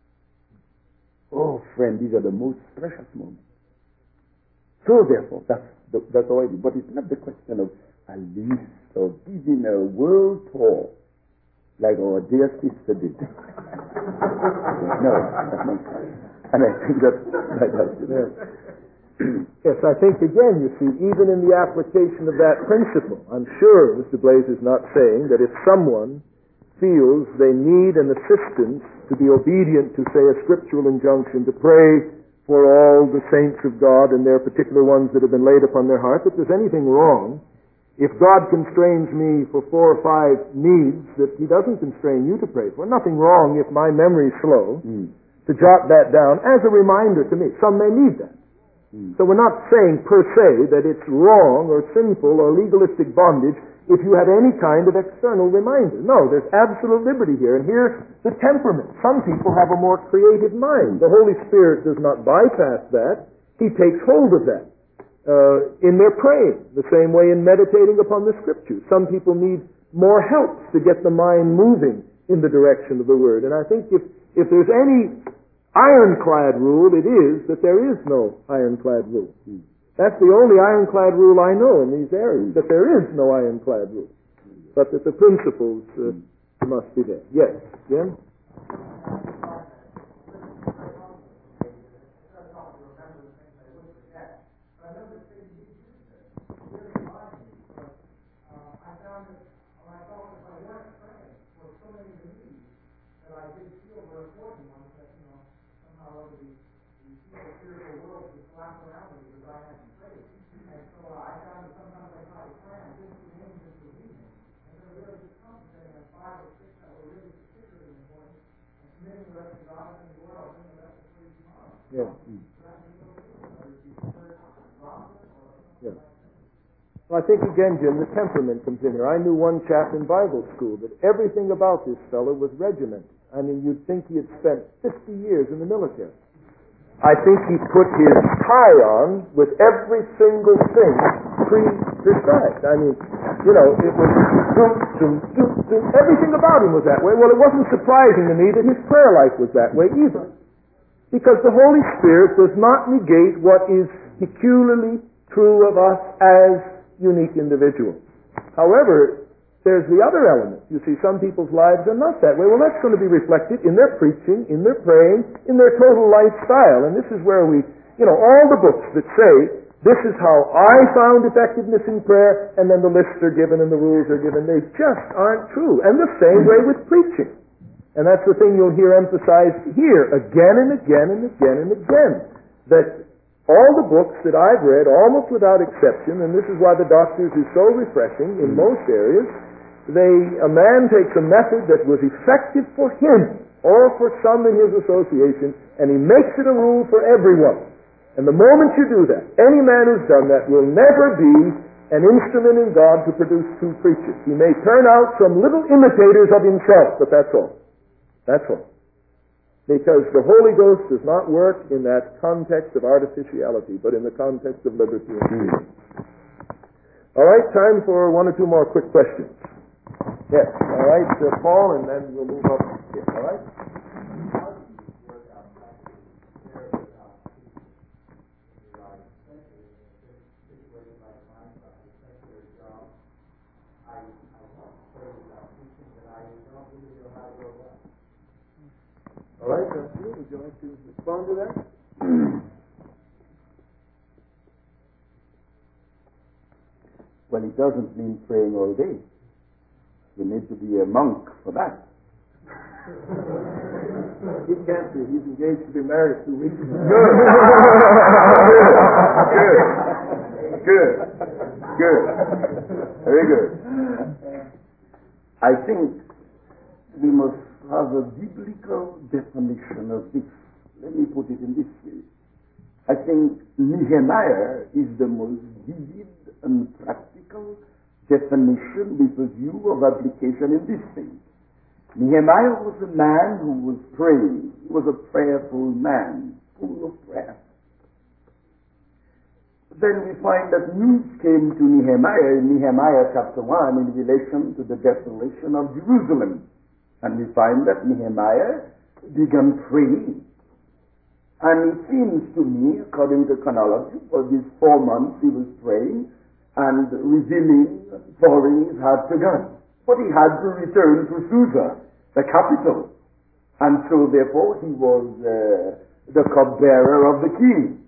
Oh friend, these are the most precious moments. So therefore, that's, the, that's all I do. But it's not the question of a list or giving a world tour like our dear sister did. No, that's not right. And I think that that has to be. Yes, I think again, you see, even in the application of that principle, I'm sure Mister Blaze is not saying that if someone feels they need an assistance to be obedient to, say, a scriptural injunction to pray for all the saints of God and their particular ones that have been laid upon their heart, that there's anything wrong. If God constrains me for four or five needs that He doesn't constrain you to pray for, nothing wrong if my memory's slow mm. to jot that down as a reminder to me. Some may need that. Mm. So we're not saying per se that it's wrong or sinful or legalistic bondage if you have any kind of external reminder. No, there's absolute liberty here. And here's the temperament. Some people have a more creative mind. The Holy Spirit does not bypass that. He takes hold of that. Uh, in their praying, the same way in meditating upon the Scriptures. Some people need more help to get the mind moving in the direction of the Word. And I think if, if there's any ironclad rule, it is that there is no ironclad rule. Hmm. That's the only ironclad rule I know in these areas, that there is no ironclad rule, but that the principles uh, must be there. Yes, Jim? Yeah. Yeah. Well, I think again, Jim, the temperament comes in here. I knew one chap in Bible school that everything about this fellow was regimented. I mean, you'd think he had spent fifty years in the military. I think he put his tie on with every single thing pre-prescribed. I mean, you know, it was doom, doom, doom, doom. Everything about him was that way. Well, it wasn't surprising to me that his prayer life was that way either. Because the Holy Spirit does not negate what is peculiarly true of us as unique individuals. However, there's the other element. You see, some people's lives are not that way. Well, that's going to be reflected in their preaching, in their praying, in their total lifestyle. And this is where we, you know, all the books that say, this is how I found effectiveness in prayer, and then the lists are given and the rules are given, they just aren't true. And the same way with preaching. And that's the thing you'll hear emphasized here again and again and again and again. That all the books that I've read, almost without exception, and this is why the Doctors is so refreshing in most areas, they, a man takes a method that was effective for him or for some in his association, and he makes it a rule for everyone. And the moment you do that, any man who's done that will never be an instrument in God to produce true preachers. He may turn out some little imitators of himself, but that's all. That's all. Because the Holy Ghost does not work in that context of artificiality, but in the context of liberty and freedom. All right, time for one or two more quick questions. Yes, all right, uh, Paul, and then we'll move up here, all right? All right, that's you. Would you like to respond to that? Well, it doesn't mean praying all day. You need to be a monk for that. He can't be. He's engaged to be married two weeks ago. Good. Good. Good. Very good. I think we must have a biblical definition of this. Let me put it in this way. I think Nehemiah is the most vivid and practical definition with a view of application in this thing. Nehemiah was a man who was praying. He was a prayerful man, full of prayer. Then we find that news came to Nehemiah in Nehemiah chapter one in relation to the desolation of Jerusalem. And we find that Nehemiah began praying. And it seems to me, according to chronology, for these four months he was praying and revealing, pouring his heart to God. But he had to return to Susa, the capital. And so therefore he was uh, the cupbearer of the king.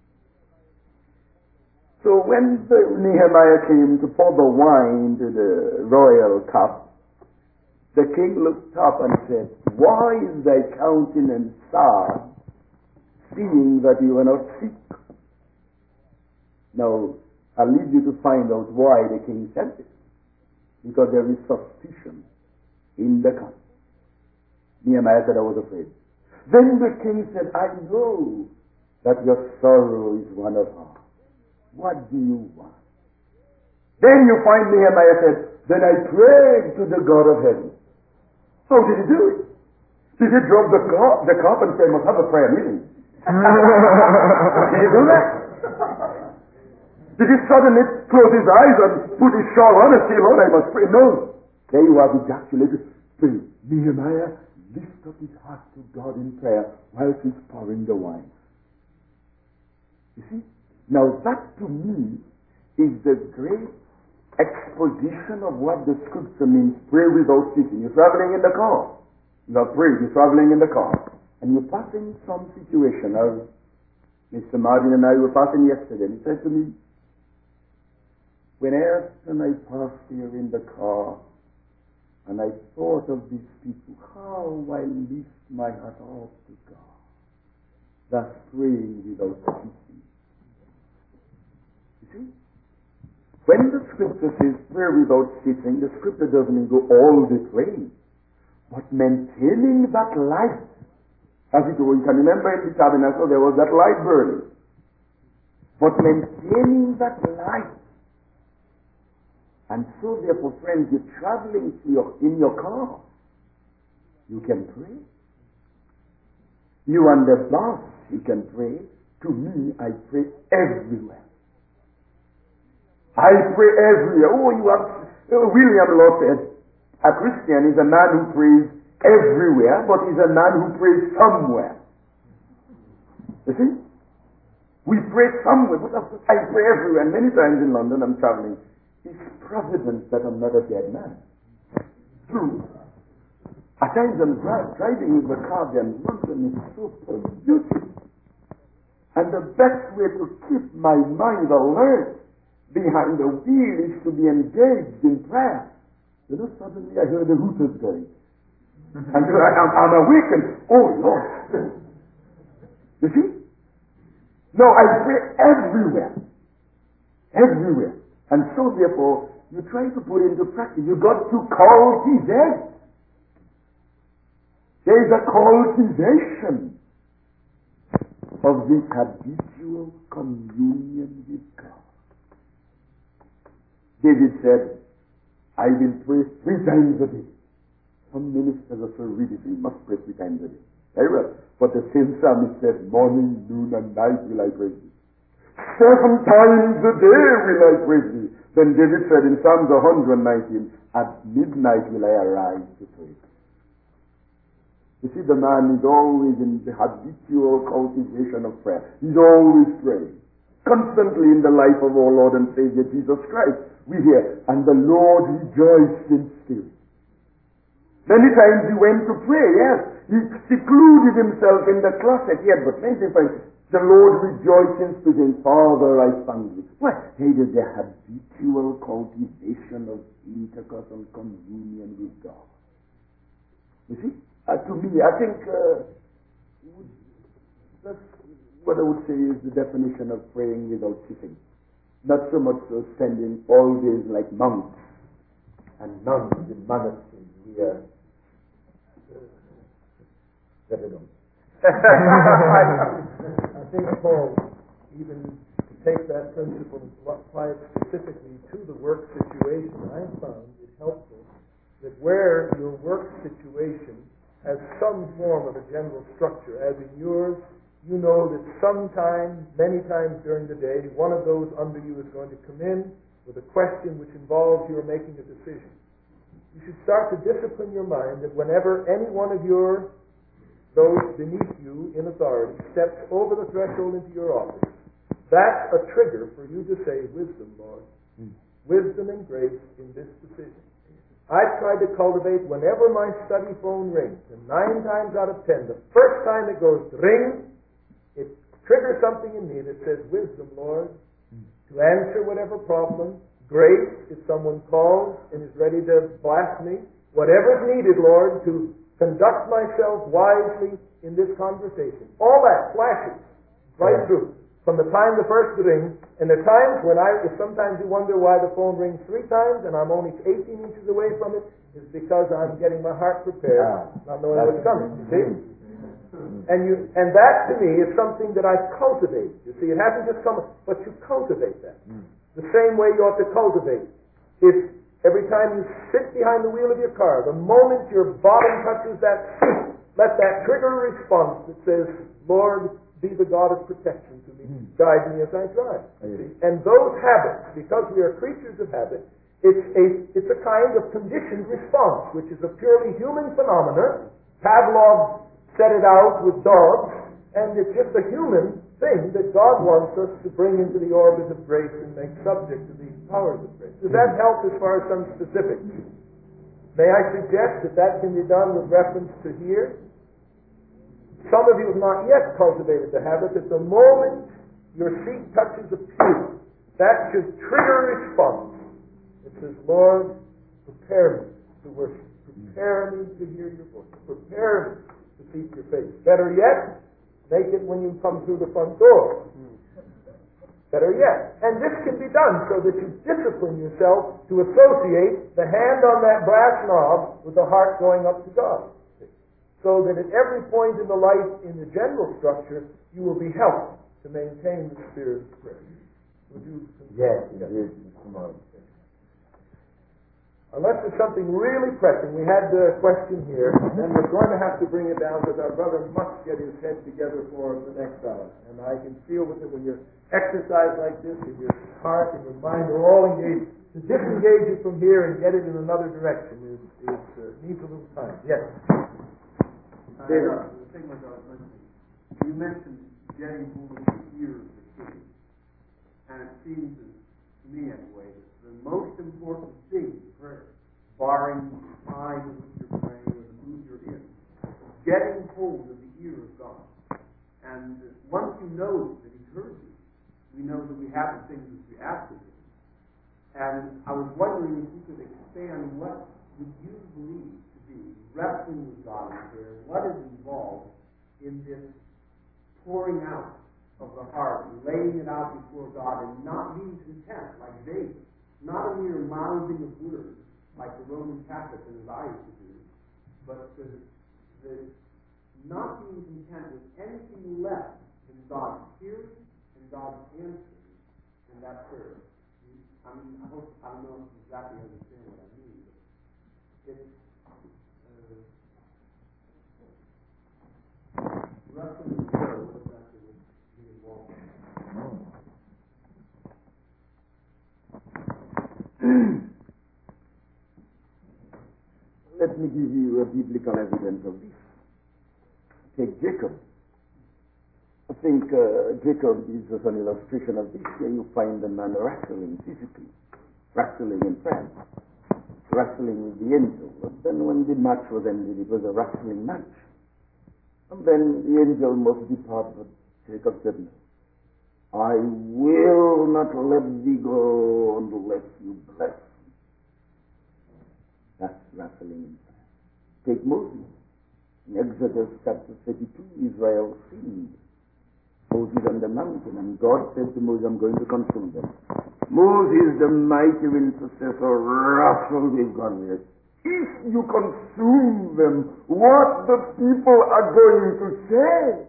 So when the, Nehemiah came to pour the wine to the royal cup, the king looked up and said, "Why is thy countenance sad, seeing that you are not sick?" Now, I'll leave you to find out why the king said this. Because there is suspicion in the camp. Nehemiah said, "I was afraid." Then the king said, "I know that your sorrow is one of heart. What do you want?" Then you find Nehemiah said, "Then I prayed to the God of heaven." How did he do it? Did he drop the cup, the cup and say, "Must have a prayer meeting"? Did he do that? Did he suddenly close his eyes and put his shawl on and say, "Lord, I must pray"? No. There you are, ejaculated. Nehemiah lifted up his heart to God in prayer while he's pouring the wine. You see? Now that to me is the great exposition of what the scripture means, pray without ceasing. You're traveling in the car. You're not praying, you're traveling in the car. And you're passing some situation. As Mister Martin and I were passing yesterday, and he said to me, "When I and I passed here in the car, and I thought of these people, how I lift my heart up to God. That's praying without ceasing." You see? When the scripture says pray without ceasing, the scripture doesn't go all the praying, but maintaining that light. As it were, you can remember in the tabernacle there was that light burning. But maintaining that light. And so therefore, friends, you're traveling your, in your car. You can pray. You on the bus, you can pray. To me, I pray everywhere. I pray everywhere. Oh, you have, uh, William Law said, a Christian is a man who prays everywhere, but is a man who prays somewhere. You see? We pray somewhere, but I pray everywhere. And many times in London, I'm traveling. It's providence that I'm not a dead man. True. At times I'm dri- driving with the car there in London, it's so beautiful. And the best way to keep my mind alert behind the wheel is to be engaged in prayer. You know, suddenly I heard the hooters going. And I'm, I'm awakened. Oh, Lord. You see? No, I pray everywhere. Everywhere. And so, therefore, you try to put into practice. You got to cultivate. There is a cultivation of this habitual communion with God. David said, "I will pray three times a day." Some ministers are so ridiculous. You must pray three times a day. Very well. But the same psalmist said, "Morning, noon, and night will I praise thee. Seven times a day will I praise thee." Then David said in Psalms one nineteen, "At midnight will I arise to pray." You see, the man is always in the habitual cultivation of prayer. He's always praying. Constantly in the life of our Lord and Savior Jesus Christ, we hear, "And the Lord rejoiced in spirit." Many times he went to pray, yes. He secluded himself in the closet, yes, but many times the Lord rejoiced in spirit, saying, "Father, I thank you." Why? It is the habitual cultivation of intercourse and communion with God. You see? Uh, to me, I think uh, that's what I would say is the definition of praying without ceasing. Not so much so spending all days like monks and nuns in monasteries. We are better known. I think, Paul, even to take that principle and apply it specifically to the work situation, I found it helpful that where your work situation has some form of a general structure, as in yours, you know that sometime, many times during the day, one of those under you is going to come in with a question which involves your making a decision. You should start to discipline your mind that whenever any one of your, those beneath you in authority, steps over the threshold into your office, that's a trigger for you to say, wisdom, Lord. Mm. Wisdom and grace in this decision. I've tried to cultivate whenever my study phone rings, and nine times out of ten, the first time it goes to ring, it triggers something in me that says, wisdom, Lord, mm. to answer whatever problem, grace if someone calls and is ready to blast me, whatever's needed, Lord, to conduct myself wisely in this conversation. All that flashes right yeah. through. From the time the first rings, and the times when I, sometimes you wonder why the phone rings three times and I'm only eighteen inches away from it, is because I'm getting my heart prepared, yeah. not knowing what's coming, you see? And you, and that to me is something that I cultivate. You see, it hasn't just come, but you cultivate that. Mm. The same way you ought to cultivate. If every time you sit behind the wheel of your car, the moment your bottom touches that seat, let that trigger a response that says, Lord, be the God of protection to me. Mm. Guide me as I drive. You see? And those habits, because we are creatures of habit, it's a, it's a kind of conditioned response, which is a purely human phenomenon. Pavlov set it out with dogs, and it's just a human thing that God wants us to bring into the orbit of grace and make subject to the powers of grace. Does that help as far as some specifics? May I suggest that that can be done with reference to here? Some of you have not yet cultivated the habit that the moment your feet touches a pew, that should trigger a response. It says, Lord, prepare me to worship. Prepare me to hear your voice. Prepare me to seek your face. Better yet, make it when you come through the front door. Better yet. And this can be done so that you discipline yourself to associate the hand on that brass knob with the heart going up to God. So that at every point in the life, in the general structure, you will be helped to maintain the spirit of prayer. Would you? Yes, yes. Unless there's something really pressing, we had the question here, then we're going to have to bring it down because our brother must get his head together for the next hour. And I can feel with it when you're exercised like this, and your heart and your mind are all engaged. To disengage it from here and get it in another direction is, is uh, needs a little time. Yes. Uh, the thing was, I was listening. You mentioned getting hold of the ear of the king. And it seems, to me anyway, that the most important thing in prayer, barring the time in which you're praying or the mood you're in, is getting hold of the ear of God. And once you know that He's heard you, we know that we have the things that we ask of Him. And I was wondering if you could expand what would you believe wrestling with God in prayer, what is involved in this pouring out of the heart, laying it out before God, and not being content like David, not a mere mouthing of words like the Roman Catholics and his eyes to do, but the, the not being content with anything less than God's hearing and God's answering in that prayer. I mean, I hope I don't know if you exactly understand what I mean, but it's wrestling with prayer, what exactly would be involved? Let me give you a biblical evidence of this. Take Jacob. I think uh, Jacob is just an illustration of this. Here you find the man wrestling physically, wrestling in prayer, wrestling with the angel. But then when the match was ended, it was a wrestling match. And then the angel must depart, but Jacob said, no, I will not let thee go unless you bless me. That's wrestling in prayer. Take Moses. In Exodus chapter thirty-two, Israel sinned. Moses on the mountain, and God said to Moses, I'm going to consume them. Moses, the mighty intercessor, wrestled with God with it. If you consume them, what the people are going to say?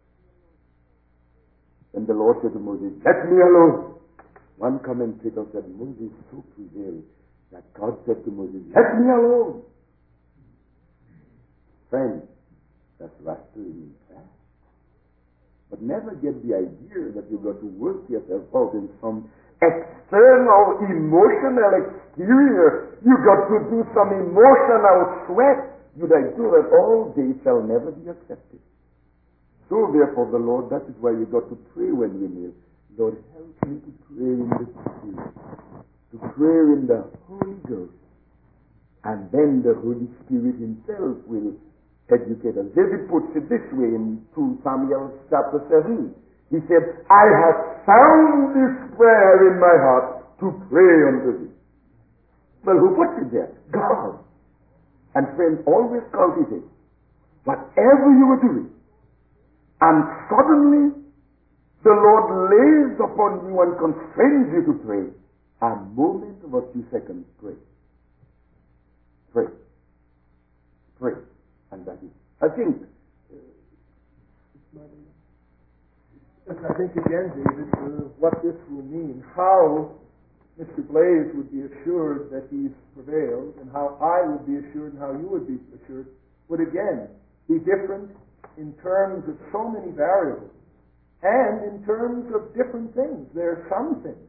And the Lord said to Moses, let me alone. One commentator said, Moses so prevailed that God said to Moses, let me alone. Friends, that's wrestling in prayer. But never get the idea that you've got to work yourself out in some external emotional exterior. You've got to do some emotional sweat. You'd I do that all day shall never be accepted. So therefore the Lord, that is why you got to pray when you kneel. Lord, help me to pray in the Spirit, to pray in the Holy Ghost. And then the Holy Spirit himself will educate us. David puts it this way in two Samuel chapter seven. He said, I have found this prayer in my heart to pray unto thee. Well, who puts it there? God. And friends, always cultivate whatever you are doing. And suddenly, the Lord lays upon you and constrains you to pray. A moment of a few seconds, pray. Pray. Pray. And that is, I think, uh, I think again, David, uh, what this will mean, how Mister Blaze would be assured that he's prevailed, and how I would be assured, and how you would be assured, would again be different in terms of so many variables, and in terms of different things. There are some things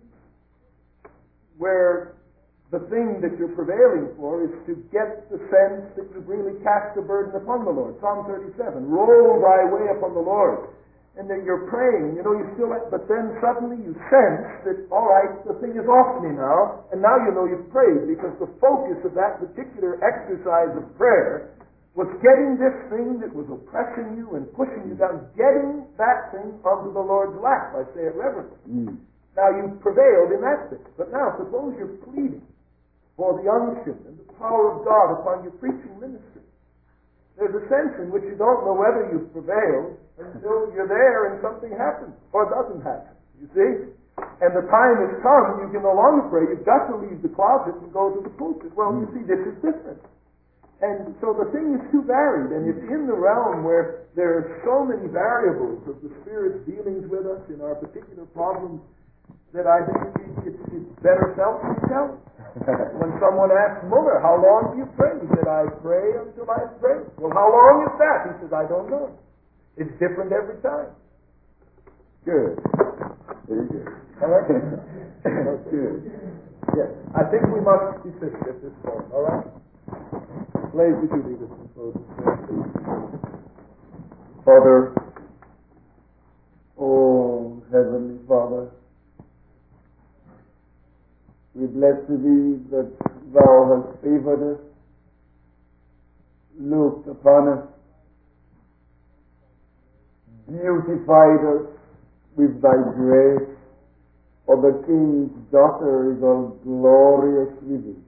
where the thing that you're prevailing for is to get the sense that you've really cast the burden upon the Lord. Psalm thirty-seven, roll thy way upon the Lord. And then you're praying, you know, you still, but then suddenly you sense that, all right, the thing is off me now, and now you know you've prayed, because the focus of that particular exercise of prayer was getting this thing that was oppressing you and pushing you down, getting that thing onto the Lord's lap. I say it reverently. Mm. Now you've prevailed in that thing. But now suppose you're pleading for the unction and the power of God upon your preaching ministry. There's a sense in which you don't know whether you've prevailed until you're there and something happens or doesn't happen. You see? And the time has come, you can no longer pray. You've got to leave the closet and go to the pulpit. Well, you see, this is different. And so the thing is too varied, and it's in the realm where there are so many variables of the Spirit's dealings with us in our particular problems that I think it's, it's better felt to tell. When someone asks Muller, how long do you pray? He said, I pray until I pray. Well, how long is that? He says, I don't know. It's different every time. Good. Very good. All right? That's good. Yes. I think we must desist at this point. All right? Blaze, would you lead us in closing prayer? Father, oh, Heavenly Father, we bless thee that thou hast favored us, looked upon us, beautified us with thy grace, for the king's daughter is all glorious within.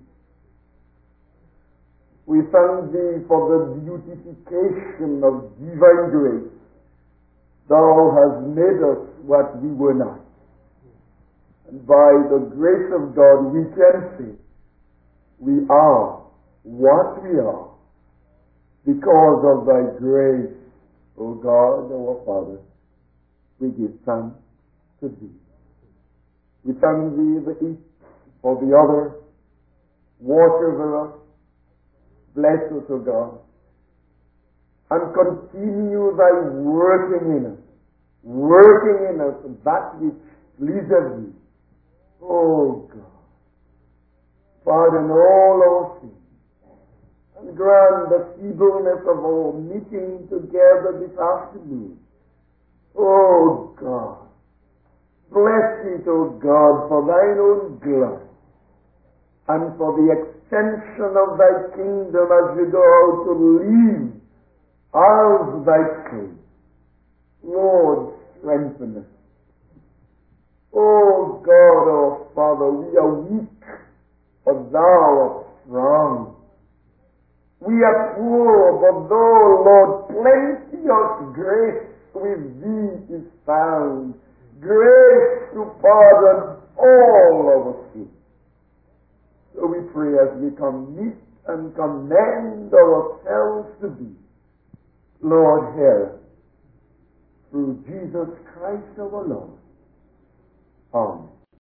We thank thee for the beautification of divine grace. Thou hast made us what we were not. And by the grace of God we can say we are what we are because of thy grace, O God, our Father. We give thanks to thee. We thank thee the each for the other. Watch over us. Bless us, O God. And continue thy working in us. Working in us that which pleases thee. Oh God, pardon all our sins and grant the feebleness of our meeting together this afternoon. Oh God, bless it, O God, for thine own glory and for the extension of thy kingdom as we go out to live as thy faith. Lord, strengthen us. Oh God, our Father, we are weak, but thou art strong. We are poor, but thou, Lord, plenteous grace with thee is found. Grace to pardon all our sins. So we pray as we commit and commend ourselves to thee. Lord, hear us. Through Jesus Christ our Lord. Amen.